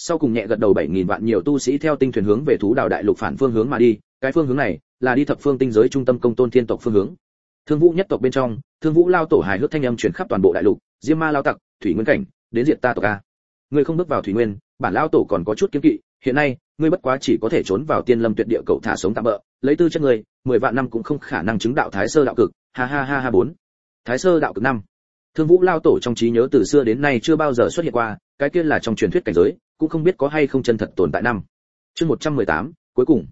Sau cùng nhẹ gật đầu, 7000 vạn nhiều tu sĩ theo tinh thuyền hướng về thú đảo đại lục phản phương hướng mà đi, cái phương hướng này là đi thập phương tinh giới trung tâm công tôn thiên tộc phương hướng. Thương Vũ nhất tộc bên trong, Thương Vũ lao tổ hài hước thanh âm truyền khắp toàn bộ đại lục, Diêm Ma lao tặc, Thủy Nguyên cảnh, đến diệt ta tộc a. Ngươi không bước vào Thủy Nguyên, bản lao tổ còn có chút kiêng kỵ, hiện nay, ngươi bất quá chỉ có thể trốn vào Tiên Lâm Tuyệt Địa cậu thả sống tạm bợ, lấy tư chất ngươi, 10 vạn năm cũng không khả năng chứng đạo Thái Sơ đạo cực, ha ha ha ha 4. Thái Sơ đạo cực 5. Thương Vũ lao tổ trong trí nhớ từ xưa đến nay chưa bao giờ xuất hiện qua, cái kia là trong truyền thuyết cảnh giới, cũng không biết có hay không chân thật tồn tại năm. Chương 118, cuối cùng.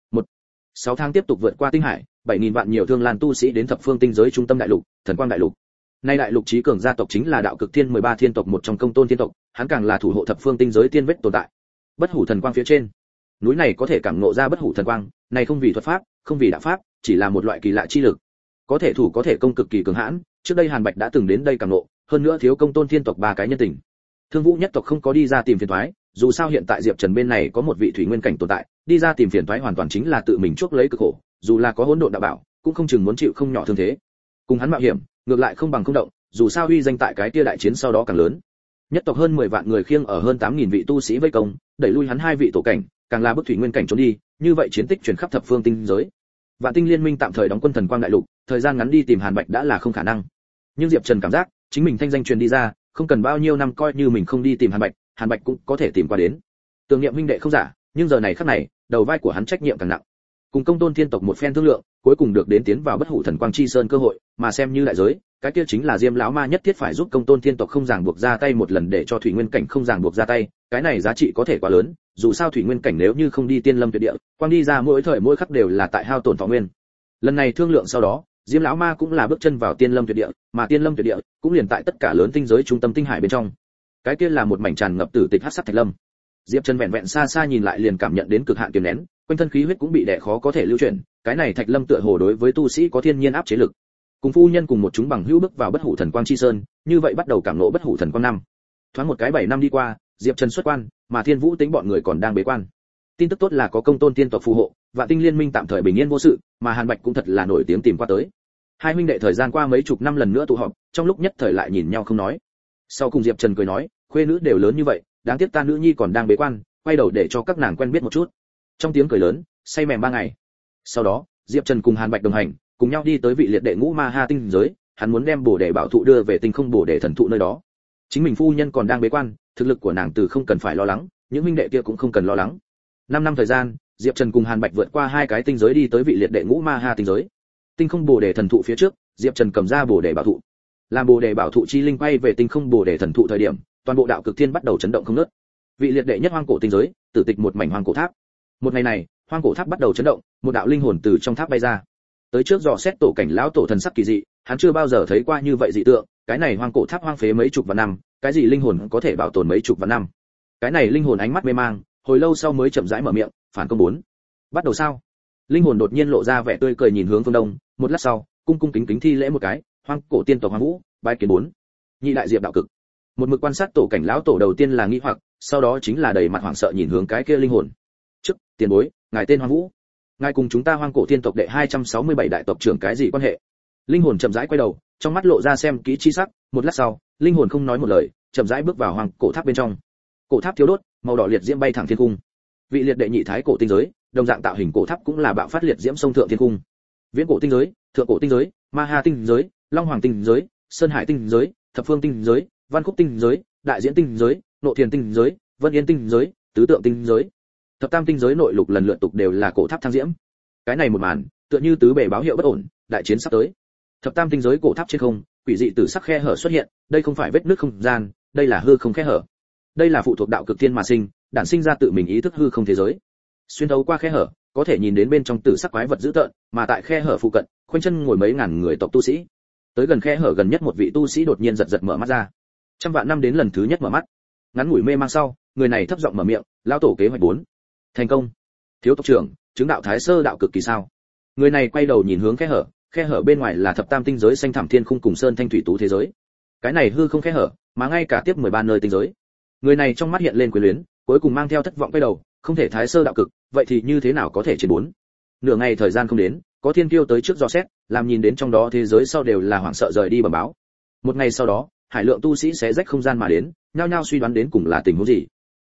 6 tháng tiếp tục vượt qua tinh hải, 7000 vạn nhiều thương lan tu sĩ đến thập phương tinh giới trung tâm đại lục, Thần Quang đại lục. Nay đại lục chí cường gia tộc chính là đạo cực thiên 13 thiên tộc một trong công tôn thiên tộc, hắn càng là thủ hộ thập phương tinh giới tiên vết tồn tại. Bất hủ thần quang phía trên, núi này có thể cảm ngộ ra bất hủ thần quang, này không vì thuật pháp, không vì đạo pháp, chỉ là một loại kỳ lạ chi lực. Có thể thủ có thể công cực kỳ cường hãn, trước đây Hàn Bạch đã từng đến đây cảm ngộ, hơn nữa thiếu công tôn thiên tộc 3 cái nhân tình. Thương Vũ nhất tộc không có đi ra tìm phiền toái, dù sao hiện tại Diệp Trần bên này có một vị thủy nguyên cảnh tồn tại, đi ra tìm phiền toái hoàn toàn chính là tự mình chuốc lấy cực khổ, dù là có hỗn độn đạo bảo, cũng không chừng muốn chịu không nhỏ thương thế. Cùng hắn mạo hiểm, ngược lại không bằng không động, dù sao uy danh tại cái kia đại chiến sau đó càng lớn. Nhất tộc hơn 10 vạn người khiêng ở hơn 8000 vị tu sĩ vây công, đẩy lui hắn 2 vị tổ cảnh, càng là bức thủy nguyên cảnh trốn đi, như vậy chiến tích truyền khắp thập phương tinh giới. Vạn Tinh Liên Minh tạm thời đóng quân Thần Quang đại lục, thời gian ngắn đi tìm Hàn Bạch đã là không khả năng. Nhưng Diệp Trần cảm giác, chính mình thanh danh truyền đi ra, không cần bao nhiêu năm coi như mình không đi tìm Hàn Bạch cũng có thể tìm qua đến. Tưởng niệm huynh đệ không giả, nhưng giờ này khắc này, đầu vai của hắn trách nhiệm càng nặng. Cùng công tôn thiên tộc một phen thương lượng, cuối cùng được đến tiến vào bất hủ thần quang chi sơn cơ hội, mà xem như đại giới, cái kia chính là Diêm lão ma nhất thiết phải giúp công tôn thiên tộc không ràng buộc ra tay một lần để cho thủy nguyên cảnh không ràng buộc ra tay, cái này giá trị có thể quá lớn, dù sao thủy nguyên cảnh nếu như không đi tiên lâm tuyệt địa, quang đi ra mỗi thời mỗi khắc đều là tại hao tổn thọ nguyên. Lần này thương lượng sau đó, Diêm lão ma cũng là bước chân vào tiên lâm tuyệt địa, mà tiên lâm tuyệt địa cũng liền tại tất cả lớn tinh giới trung tâm tinh hải bên trong. Cái kia là một mảnh tràn ngập tử tịch hắc sắc thạch lâm. Diệp Trần vẹn vẹn xa xa nhìn lại liền cảm nhận đến cực hạn kiềm nén, quanh thân khí huyết cũng bị đè khó có thể lưu chuyển, cái này thạch lâm tựa hồ đối với tu sĩ có thiên nhiên áp chế lực. Cùng phu nhân cùng một chúng bằng hữu bước vào bất hủ thần quang chi sơn, như vậy bắt đầu cảm ngộ bất hủ thần quang năm. Thoáng một cái 7 năm đi qua, Diệp Trần xuất quan, mà Thiên Vũ tính bọn người còn đang bế quan. Tin tức tốt là có công tôn tiên tộc phù hộ, Vạn Tinh Liên Minh tạm thời bình yên vô sự, mà Hàn Bạch cũng thật là nổi tiếng tìm qua tới. Hai huynh đệ thời gian qua mấy chục năm lần nữa tụ họp, trong lúc nhất thời lại nhìn nhau không nói. Sau cùng Diệp Trần cười nói, khuê nữ đều lớn như vậy, đáng tiếc ta nữ nhi còn đang bế quan, quay đầu để cho các nàng quen biết một chút. Trong tiếng cười lớn, say mềm 3 ngày. Sau đó, Diệp Trần cùng Hàn Bạch đồng hành, cùng nhau đi tới vị liệt đệ ngũ ma ha tinh giới, hắn muốn đem bổ đề bảo thụ đưa về tinh không bổ đề thần thụ nơi đó. Chính mình phu nhân còn đang bế quan, thực lực của nàng từ không cần phải lo lắng, những huynh đệ kia cũng không cần lo lắng. 5 năm thời gian, Diệp Trần cùng Hàn Bạch vượt qua 2 cái tinh giới đi tới vị liệt đệ ngũ ma ha tinh giới. Tinh không bổ đề thần thụ phía trước, Diệp Trần cầm ra bổ đề bảo thụ. Làm bổ đề bảo thụ chi linh quay về tinh không bổ đề thần thụ thời điểm, toàn bộ đạo cực thiên bắt đầu chấn động không ngớt. Vị liệt đệ nhất hoang cổ tinh giới, tử tịch một mảnh hoang cổ tháp. Một ngày này, hoang cổ tháp bắt đầu chấn động, một đạo linh hồn từ trong tháp bay ra. Tới trước dò xét tổ cảnh lão tổ thần sắc kỳ dị, hắn chưa bao giờ thấy qua như vậy dị tượng, cái này hoang cổ tháp hoang phế mấy chục vạn năm, cái gì linh hồn có thể bảo tồn mấy chục vạn năm. Cái này linh hồn ánh mắt mê mang, hồi lâu sau mới chậm rãi mở miệng, phản công 4. Bắt đầu sao? Linh hồn đột nhiên lộ ra vẻ tươi cười nhìn hướng phương đông, một lát sau, cung cung kính kính thi lễ một cái, hoang cổ tiên tộc Hoang Vũ, bái kiến 4. Nhị đại diệp đạo cực. Một mực quan sát tổ cảnh lão tổ đầu tiên là nghi hoặc, sau đó chính là đầy mặt hoảng sợ nhìn hướng cái kia linh hồn. Trước, tiền bối, ngài tên Hoang Vũ. Ngài cùng chúng ta hoang cổ tiên tộc đệ 267 đại tộc trưởng cái gì quan hệ? Linh hồn chậm rãi quay đầu, trong mắt lộ ra xem kỹ chi sắc, một lát sau, linh hồn không nói một lời, chậm rãi bước vào hoang cổ tháp bên trong. Cổ tháp thiếu đốt, màu đỏ liệt diễm bay thẳng thiên cung. Vị liệt đệ nhị thái cổ tinh giới, đồng dạng tạo hình cổ tháp cũng là bạo phát liệt diễm sông thượng thiên cung. Viễn cổ tinh giới, thượng cổ tinh giới, ma ha tinh giới, long hoàng tinh giới, sơn hải tinh giới, thập phương tinh giới, văn khúc tinh giới, đại diễn tinh giới, nộ thiền tinh giới, vân yên tinh giới, tứ tượng tinh giới. Thập tam tinh giới nội lục lần lượt tục đều là cổ tháp thang diễm. Cái này một màn, tựa như tứ bề báo hiệu bất ổn, đại chiến sắp tới. Thập tam tinh giới cổ tháp trên không, quỷ dị tử sắc khe hở xuất hiện, đây không phải vết nứt không gian, đây là hư không khe hở. Đây là phụ thuộc đạo cực thiên mà sinh, đản sinh ra tự mình ý thức hư không thế giới. Xuyên thấu qua khe hở, có thể nhìn đến bên trong tử sắc quái vật dữ tợn, mà tại khe hở phụ cận, khoanh chân ngồi mấy ngàn người tộc tu sĩ. Tới gần khe hở gần nhất một vị tu sĩ đột nhiên giật giật mở mắt ra. Trăm vạn năm đến lần thứ nhất mở mắt. Ngắn ngủi mê mang sau, người này thấp giọng mở miệng, lão tổ kế hoạch 4. Thành công. Thiếu tộc trưởng, chứng đạo thái sơ đạo cực kỳ sao? Người này quay đầu nhìn hướng khe hở bên ngoài là thập tam tinh giới xanh thẳm thiên khung cùng sơn thanh thủy tú thế giới. Cái này hư không khe hở, mà ngay cả tiếp 13 nơi tinh giới. Người này trong mắt hiện lên quyến luyến, cuối cùng mang theo thất vọng quay đầu, không thể thái sơ đạo cực, vậy thì như thế nào có thể chiến 4? Nửa ngày thời gian không đến, có thiên kiêu tới trước dò xét, làm nhìn đến trong đó thế giới sau đều là hoảng sợ rời đi bẩm báo. Một ngày sau đó, hải lượng tu sĩ xé rách không gian mà đến, nhao nhao suy đoán đến cùng là tình huống gì.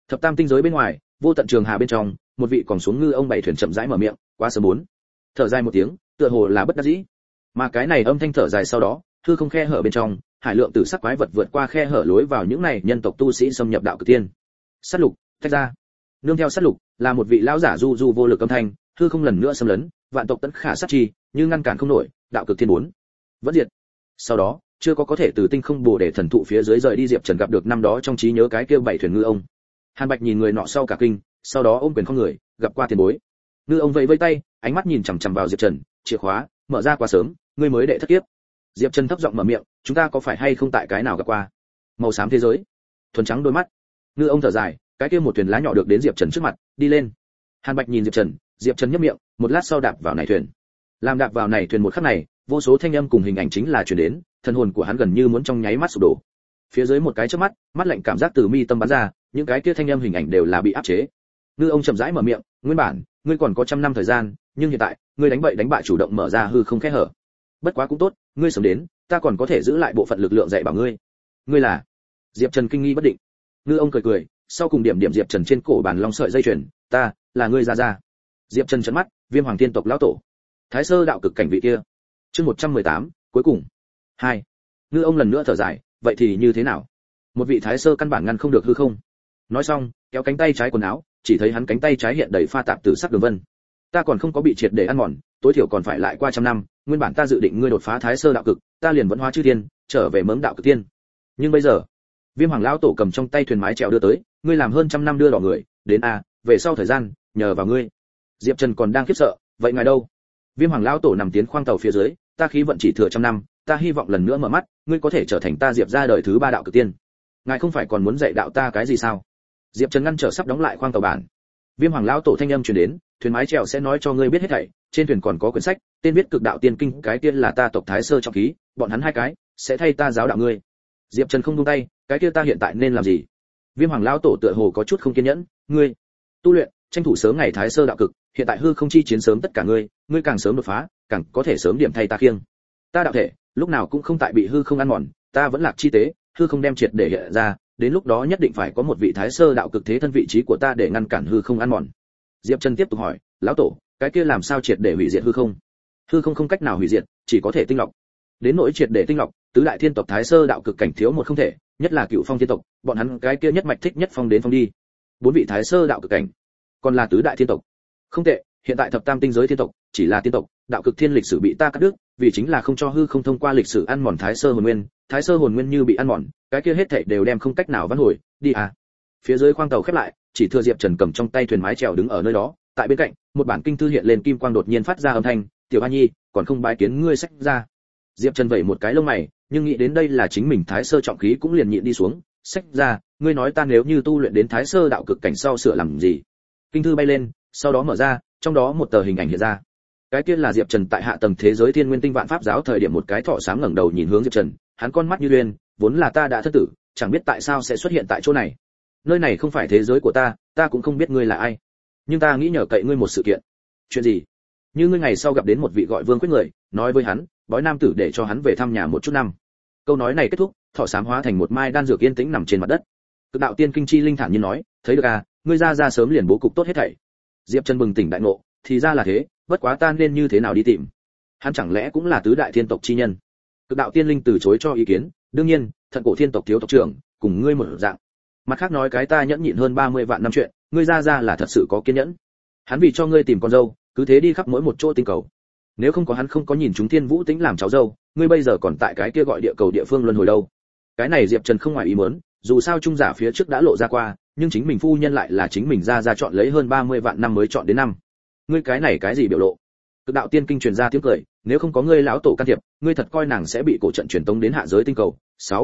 Thập tam tinh giới bên ngoài, vô tận trường hà bên trong, một vị còn xuống ngư ông bảy thuyền chậm rãi mở miệng, quá sớm bốn. Thở dài một tiếng, tựa hồ là bất đắc dĩ. Mà cái này âm thanh thở dài sau đó, hư không khe hở bên trong, hải lượng tử sắc quái vật vượt qua khe hở lối vào những này nhân tộc tu sĩ xâm nhập đạo cực tiên. Sát lục, tách ra. Nương theo sát lục, là một vị lão giả du du vô lực âm thanh, hư không lần nữa xâm lấn, vạn tộc tấn khả sát chi, nhưng ngăn cản không nổi, đạo cực tiên bốn. Vẫn diệt. Sau đó, chưa có thể từ tinh không bồ để thần thụ phía dưới rời đi Diệp Trần gặp được năm đó trong trí nhớ cái kia bảy thuyền ngư ông. Hàn Bạch nhìn người nọ sau cả kinh, sau đó ôm quyền không người, gặp qua tiền bối. Ngư ông vẫy vẫy tay, ánh mắt nhìn chằm chằm vào Diệp Trần, chìa khóa mở ra quá sớm, ngươi mới đệ thất kiếp. Diệp Trần thấp giọng mở miệng, chúng ta có phải hay không tại cái nào gặp qua? Màu xám thế giới, thuần trắng đôi mắt. Ngư ông thở dài, cái kia một thuyền lá nhỏ được đến Diệp Trần trước mặt, đi lên. Hàn Bạch nhìn Diệp Trần nhếch miệng, một lát sau đạp vào này thuyền. Làm đạp vào này thuyền một khắc này, vô số thanh âm cùng hình ảnh chính là truyền đến, thần hồn của hắn gần như muốn trong nháy mắt sụp đổ. Phía dưới một cái chớp mắt, mắt lạnh cảm giác từ mi tâm bắn ra, những cái kia thanh âm hình ảnh đều là bị áp chế. Ngư ông chậm rãi mở miệng, nguyên bản, ngươi còn có trăm năm thời gian, nhưng hiện tại, ngươi đánh bậy đánh bại chủ động mở ra hư không kẽ hở. Bất quá cũng tốt, ngươi sớm đến, ta còn có thể giữ lại bộ phận lực lượng dạy bảo ngươi. Ngươi là? Diệp Trần kinh nghi bất định. Ngư ông cười cười, sau cùng điểm Diệp Trần trên cổ bàn long sợi dây chuyền, ta là ngươi ra. Diệp Trần trợn mắt, Viêm Hoàng Tiên tộc lão tổ, Thái Sơ đạo cực cảnh vị kia. Chương 118, cuối cùng. 2. Ngư ông lần nữa thở dài, vậy thì như thế nào? Một vị Thái Sơ căn bản ngăn không được hư không. Nói xong, kéo cánh tay trái quần áo, chỉ thấy hắn cánh tay trái hiện đầy pha tạp tử sắc đường vân. Ta còn không có bị triệt để ăn mòn, tối thiểu còn phải lại qua trăm năm, nguyên bản ta dự định ngươi đột phá Thái Sơ đạo cực, ta liền vẫn hóa chư thiên, trở về mớm đạo cực tiên. Nhưng bây giờ, Viêm Hoàng lão tổ cầm trong tay thuyền mái chèo đưa tới, ngươi làm hơn trăm năm đưa đỏ người, đến a, về sau thời gian, nhờ vào ngươi. Diệp Trần còn đang khiếp sợ, vậy ngài đâu? Viêm Hoàng lão tổ nằm tiến khoang tàu phía dưới, ta khí vận chỉ thừa trăm năm, ta hy vọng lần nữa mở mắt, ngươi có thể trở thành ta Diệp gia đời thứ 3 đạo cực tiên. Ngài không phải còn muốn dạy đạo ta cái gì sao? Diệp Trần ngăn trở sắp đóng lại khoang tàu bản. Viêm Hoàng lão tổ thanh âm truyền đến, thuyền mái chèo sẽ nói cho ngươi biết hết thảy, trên thuyền còn có quyển sách, tên viết Cực đạo tiên kinh, cái kia là ta tộc Thái Sơ trọng khí, bọn hắn hai cái sẽ thay ta giáo đạo ngươi. Diệp Trần không buông tay, cái kia ta hiện tại nên làm gì? Viêm Hoàng lão tổ tựa hồ có chút không kiên nhẫn, ngươi tu luyện, tranh thủ sớm ngày Thái Sơ đạo cực, hiện tại hư không chi chiến sớm tất cả ngươi càng sớm đột phá, càng có thể sớm điểm thay ta khiêng. Ta đạo thể, lúc nào cũng không tại bị hư không ăn mòn, ta vẫn lạc chi tế, hư không đem triệt để hiện ra, đến lúc đó nhất định phải có một vị Thái Sơ đạo cực thế thân vị trí của ta để ngăn cản hư không ăn mòn. Diệp Trần tiếp tục hỏi, lão tổ, cái kia làm sao triệt để hủy diệt hư không? Hư không không cách nào hủy diệt, chỉ có thể tinh lọc. Đến nỗi triệt để tinh lọc, tứ đại thiên tộc Thái Sơ đạo cực cảnh thiếu một không thể, nhất là Cựu Phong thiên tộc, bọn hắn cái kia nhất mạch thích nhất phong đến phong đi. 4 vị Thái Sơ đạo cực cảnh, còn là tứ đại thiên tộc. Không tệ, hiện tại thập tam tinh giới thiên tộc, chỉ là tiên tộc, đạo cực thiên lịch sử bị ta cắt đứt, vì chính là không cho hư không thông qua lịch sử ăn mòn Thái Sơ hồn nguyên, Thái Sơ hồn nguyên như bị ăn mòn, cái kia hết thảy đều đem không cách nào vãn hồi, đi à. Phía dưới khoang tàu khép lại, chỉ thừa Diệp Trần cầm trong tay thuyền mái chèo đứng ở nơi đó, tại bên cạnh, một bản kinh thư hiện lên kim quang đột nhiên phát ra âm thanh, "Tiểu Hoa Nhi, còn không bái kiến ngươi sách ra." Diệp Trần vẩy một cái lông mày, nhưng nghĩ đến đây là chính mình Thái Sơ trọng khí cũng liền nhịn đi xuống, "Sách ra, ngươi nói ta nếu như tu luyện đến Thái Sơ đạo cực cảnh sau sửa làm gì?" Kinh thư bay lên, sau đó mở ra, trong đó một tờ hình ảnh hiện ra. Cái kia là Diệp Trần tại hạ tầng thế giới Thiên Nguyên Tinh Vạn Pháp giáo thời điểm một cái thỏ xám ngẩng đầu nhìn hướng Diệp Trần, hắn con mắt như uyên, vốn là ta đã thất tử, chẳng biết tại sao sẽ xuất hiện tại chỗ này. Nơi này không phải thế giới của ta cũng không biết ngươi là ai. Nhưng ta nghĩ nhờ cậy ngươi một sự kiện. Chuyện gì? Như ngươi ngày sau gặp đến một vị gọi Vương Quyết người, nói với hắn, bói nam tử để cho hắn về thăm nhà một chút năm. Câu nói này kết thúc, thỏ xám hóa thành một mai đan dược yên tĩnh nằm trên mặt đất. Cực đạo tiên kinh chi linh thản nhiên nói, thấy được à, ngươi ra sớm liền bố cục tốt hết thảy. Diệp Trần bừng tỉnh đại ngộ, thì ra là thế, bất quá ta nên như thế nào đi tìm? Hắn chẳng lẽ cũng là tứ đại thiên tộc chi nhân? Cực đạo tiên linh từ chối cho ý kiến, đương nhiên, thận cổ thiên tộc thiếu tộc trưởng, cùng ngươi một dạng. Mặt khác nói cái ta nhẫn nhịn hơn 30 vạn năm chuyện, ngươi ra là thật sự có kiên nhẫn. Hắn vì cho ngươi tìm con dâu, cứ thế đi khắp mỗi một chỗ tinh cầu. Nếu không có hắn không có nhìn chúng Thiên Vũ Tĩnh làm cháu dâu, ngươi bây giờ còn tại cái kia gọi địa cầu địa phương luân hồi đâu. Cái này Diệp Trần không ngoài ý muốn, dù sao trung giả phía trước đã lộ ra qua, nhưng chính mình phu nhân lại là chính mình ra chọn lấy hơn 30 vạn năm mới chọn đến năm. Ngươi cái này cái gì biểu lộ? Cực đạo tiên kinh truyền ra tiếng cười, nếu không có ngươi lão tổ can thiệp, ngươi thật coi nàng sẽ bị cổ trận truyền tống đến hạ giới tinh cầu.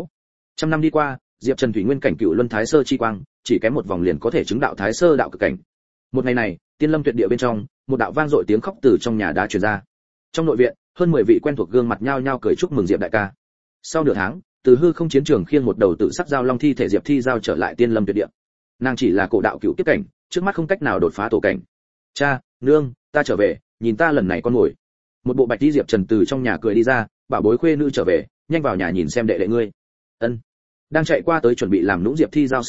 600 năm đi qua, Diệp Trần thủy nguyên cảnh cựu luân thái sơ chi quang, chỉ kém một vòng liền có thể chứng đạo thái sơ đạo cực cảnh. Một ngày này, tiên lâm tuyệt địa bên trong, một đạo vang dội tiếng khóc từ trong nhà đá truyền ra. Trong nội viện, hơn 10 vị quen thuộc gương mặt nhao nhao cười chúc mừng Diệp đại ca. Sau nửa tháng, từ hư không chiến trường khiêng một đầu tự sắc giao long thi thể Diệp Thi giao trở lại tiên lâm tuyệt địa. Nàng chỉ là cổ đạo cựu kiếp cảnh, trước mắt không cách nào đột phá tổ cảnh. Cha, nương, ta trở về, nhìn ta lần này con ngồi. Một bộ bạch y Diệp Trần từ trong nhà cười đi ra, bảo bối khuê nữ trở về, nhanh vào nhà nhìn xem đệ đệ ngươi. Ân. Đang chạy qua tới chuẩn bị làm nũng Diệp Thi giao sững sờ,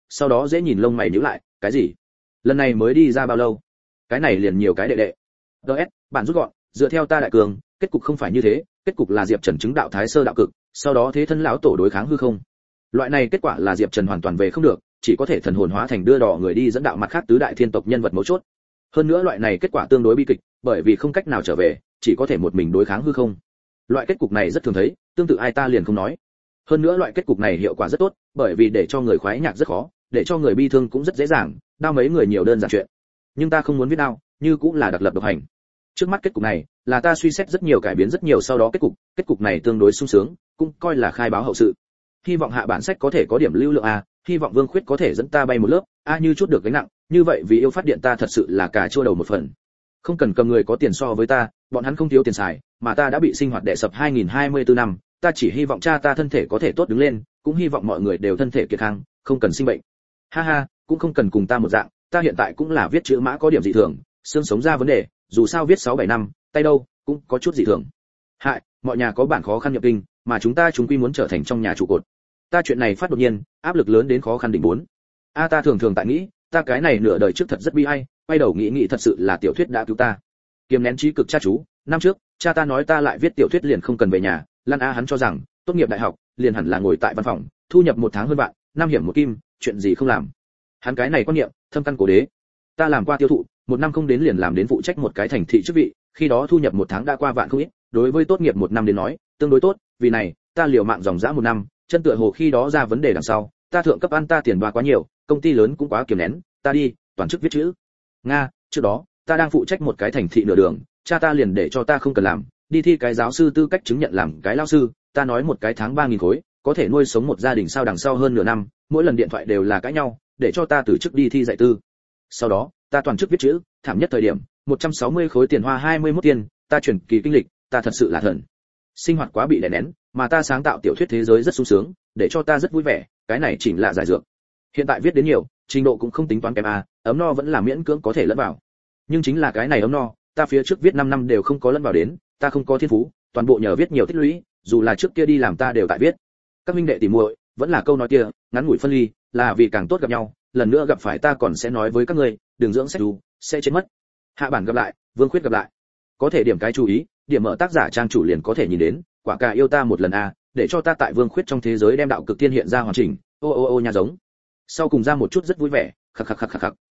sau đó dễ nhìn lông mày nhíu lại, cái gì? Lần này mới đi ra bao lâu? Cái này liền nhiều cái đệ đệ. DS, bạn rút gọn, dựa theo ta đại cường, kết cục không phải như thế, kết cục là Diệp Trần chứng đạo thái sơ đạo cực, sau đó thế thân lão tổ đối kháng hư không. Loại này kết quả là Diệp Trần hoàn toàn về không được, chỉ có thể thần hồn hóa thành đưa đỏ người đi dẫn đạo mặt khác tứ đại thiên tộc nhân vật mấu chốt. Hơn nữa loại này kết quả tương đối bi kịch, bởi vì không cách nào trở về, chỉ có thể một mình đối kháng hư không. Loại kết cục này rất thường thấy, tương tự ai ta liền không nói. Hơn nữa loại kết cục này hiệu quả rất tốt, bởi vì để cho người khoái nhạc rất khó, để cho người bi thương cũng rất dễ dàng, đao mấy người nhiều đơn giản chuyện. Nhưng ta không muốn viết đao, như cũng là đặc lập độc hành. Trước mắt kết cục này, là ta suy xét rất nhiều cải biến rất nhiều sau đó kết cục này tương đối sung sướng, cũng coi là khai báo hậu sự. Hy vọng hạ bản sách có thể có điểm lưu lượng a, hy vọng Vương Khuyết có thể dẫn ta bay một lớp, a như chút được gánh nặng, như vậy vì yêu phát điện ta thật sự là cà chua đầu một phần. Không cần cầm người có tiền so với ta, bọn hắn không thiếu tiền xài, mà ta đã bị sinh hoạt đè sập 2024 năm, ta chỉ hy vọng cha ta thân thể có thể tốt đứng lên, cũng hy vọng mọi người đều thân thể kiệt khang, không cần sinh bệnh. Ha ha, cũng không cần cùng ta một dạng, ta hiện tại cũng là viết chữ mã có điểm dị thường, xương sống ra vấn đề, dù sao viết 6-7 năm, tay đâu cũng có chút dị thường. Hại, mọi nhà có bản khó khăn nhập kinh, mà chúng ta chúng quy muốn trở thành trong nhà trụ cột. Ta chuyện này phát đột nhiên, áp lực lớn đến khó khăn đỉnh 4. Ta thường thường tại nghĩ, ta cái này nửa đời trước thật rất bi ai, quay đầu nghĩ thật sự là tiểu thuyết đã cứu ta. Kiềm nén trí cực cha chú, năm trước, cha ta nói ta lại viết tiểu thuyết liền không cần về nhà, Lan hắn cho rằng, tốt nghiệp đại học, liền hẳn là ngồi tại văn phòng, thu nhập 1 tháng hơn bạn, 5 hiểm 1 kim, chuyện gì không làm. Hắn cái này quan niệm, thâm căn cổ đế. Ta làm qua tiêu thụ, 1 năm không đến liền làm đến phụ trách một cái thành thị chức vị, khi đó thu nhập 1 tháng đã qua vạn không ít, đối với tốt nghiệp 1 năm đến nói, tương đối tốt, vì này, ta liều mạng dòng dã 1 năm, chân tựa hồ khi đó ra vấn đề đằng sau, ta thượng cấp ăn ta tiền ba quá nhiều, công ty lớn cũng quá kiềm nén, ta đi, toàn chức viết chữ. Nga, trước đó, ta đang phụ trách một cái thành thị nửa đường, cha ta liền để cho ta không cần làm, đi thi cái giáo sư tư cách chứng nhận làm cái lao sư, ta nói một cái tháng 3.000 khối, có thể nuôi sống một gia đình sao đằng sau hơn nửa năm, mỗi lần điện thoại đều là cãi nhau, để cho ta từ chức đi thi dạy tư. Sau đó, ta toàn chức viết chữ, thảm nhất thời điểm, 160 khối tiền hoa 21 tiền, ta chuyển kỳ kinh lịch, ta thật sự là thần. Sinh hoạt quá bị đè nén, mà ta sáng tạo tiểu thuyết thế giới rất sung sướng, để cho ta rất vui vẻ, cái này chỉnh là giải dược. Hiện tại viết đến nhiều, trình độ cũng không tính toán kém ấm no vẫn là miễn cưỡng có thể lẫn vào. Nhưng chính là cái này ấm no, ta phía trước viết 5 năm đều không có lẫn vào đến, ta không có thiên phú, toàn bộ nhờ viết nhiều tích lũy, dù là trước kia đi làm ta đều tại viết. Các huynh đệ tỉ muội, vẫn là câu nói kia, ngắn ngủi phân ly, là vì càng tốt gặp nhau, lần nữa gặp phải ta còn sẽ nói với các ngươi, đừng dưỡng sách đu, sẽ chết mất. Hạ bản gặp lại, Vương Khuyết gặp lại. Có thể điểm cái chú ý, điểm mở tác giả trang chủ liền có thể nhìn đến, quả cà yêu ta một lần để cho ta tại Vương Khuyết trong thế giới đem đạo cực tiên hiện ra hoàn chỉnh. Ô nha giống. Sau cùng ra một chút rất vui vẻ, khắc.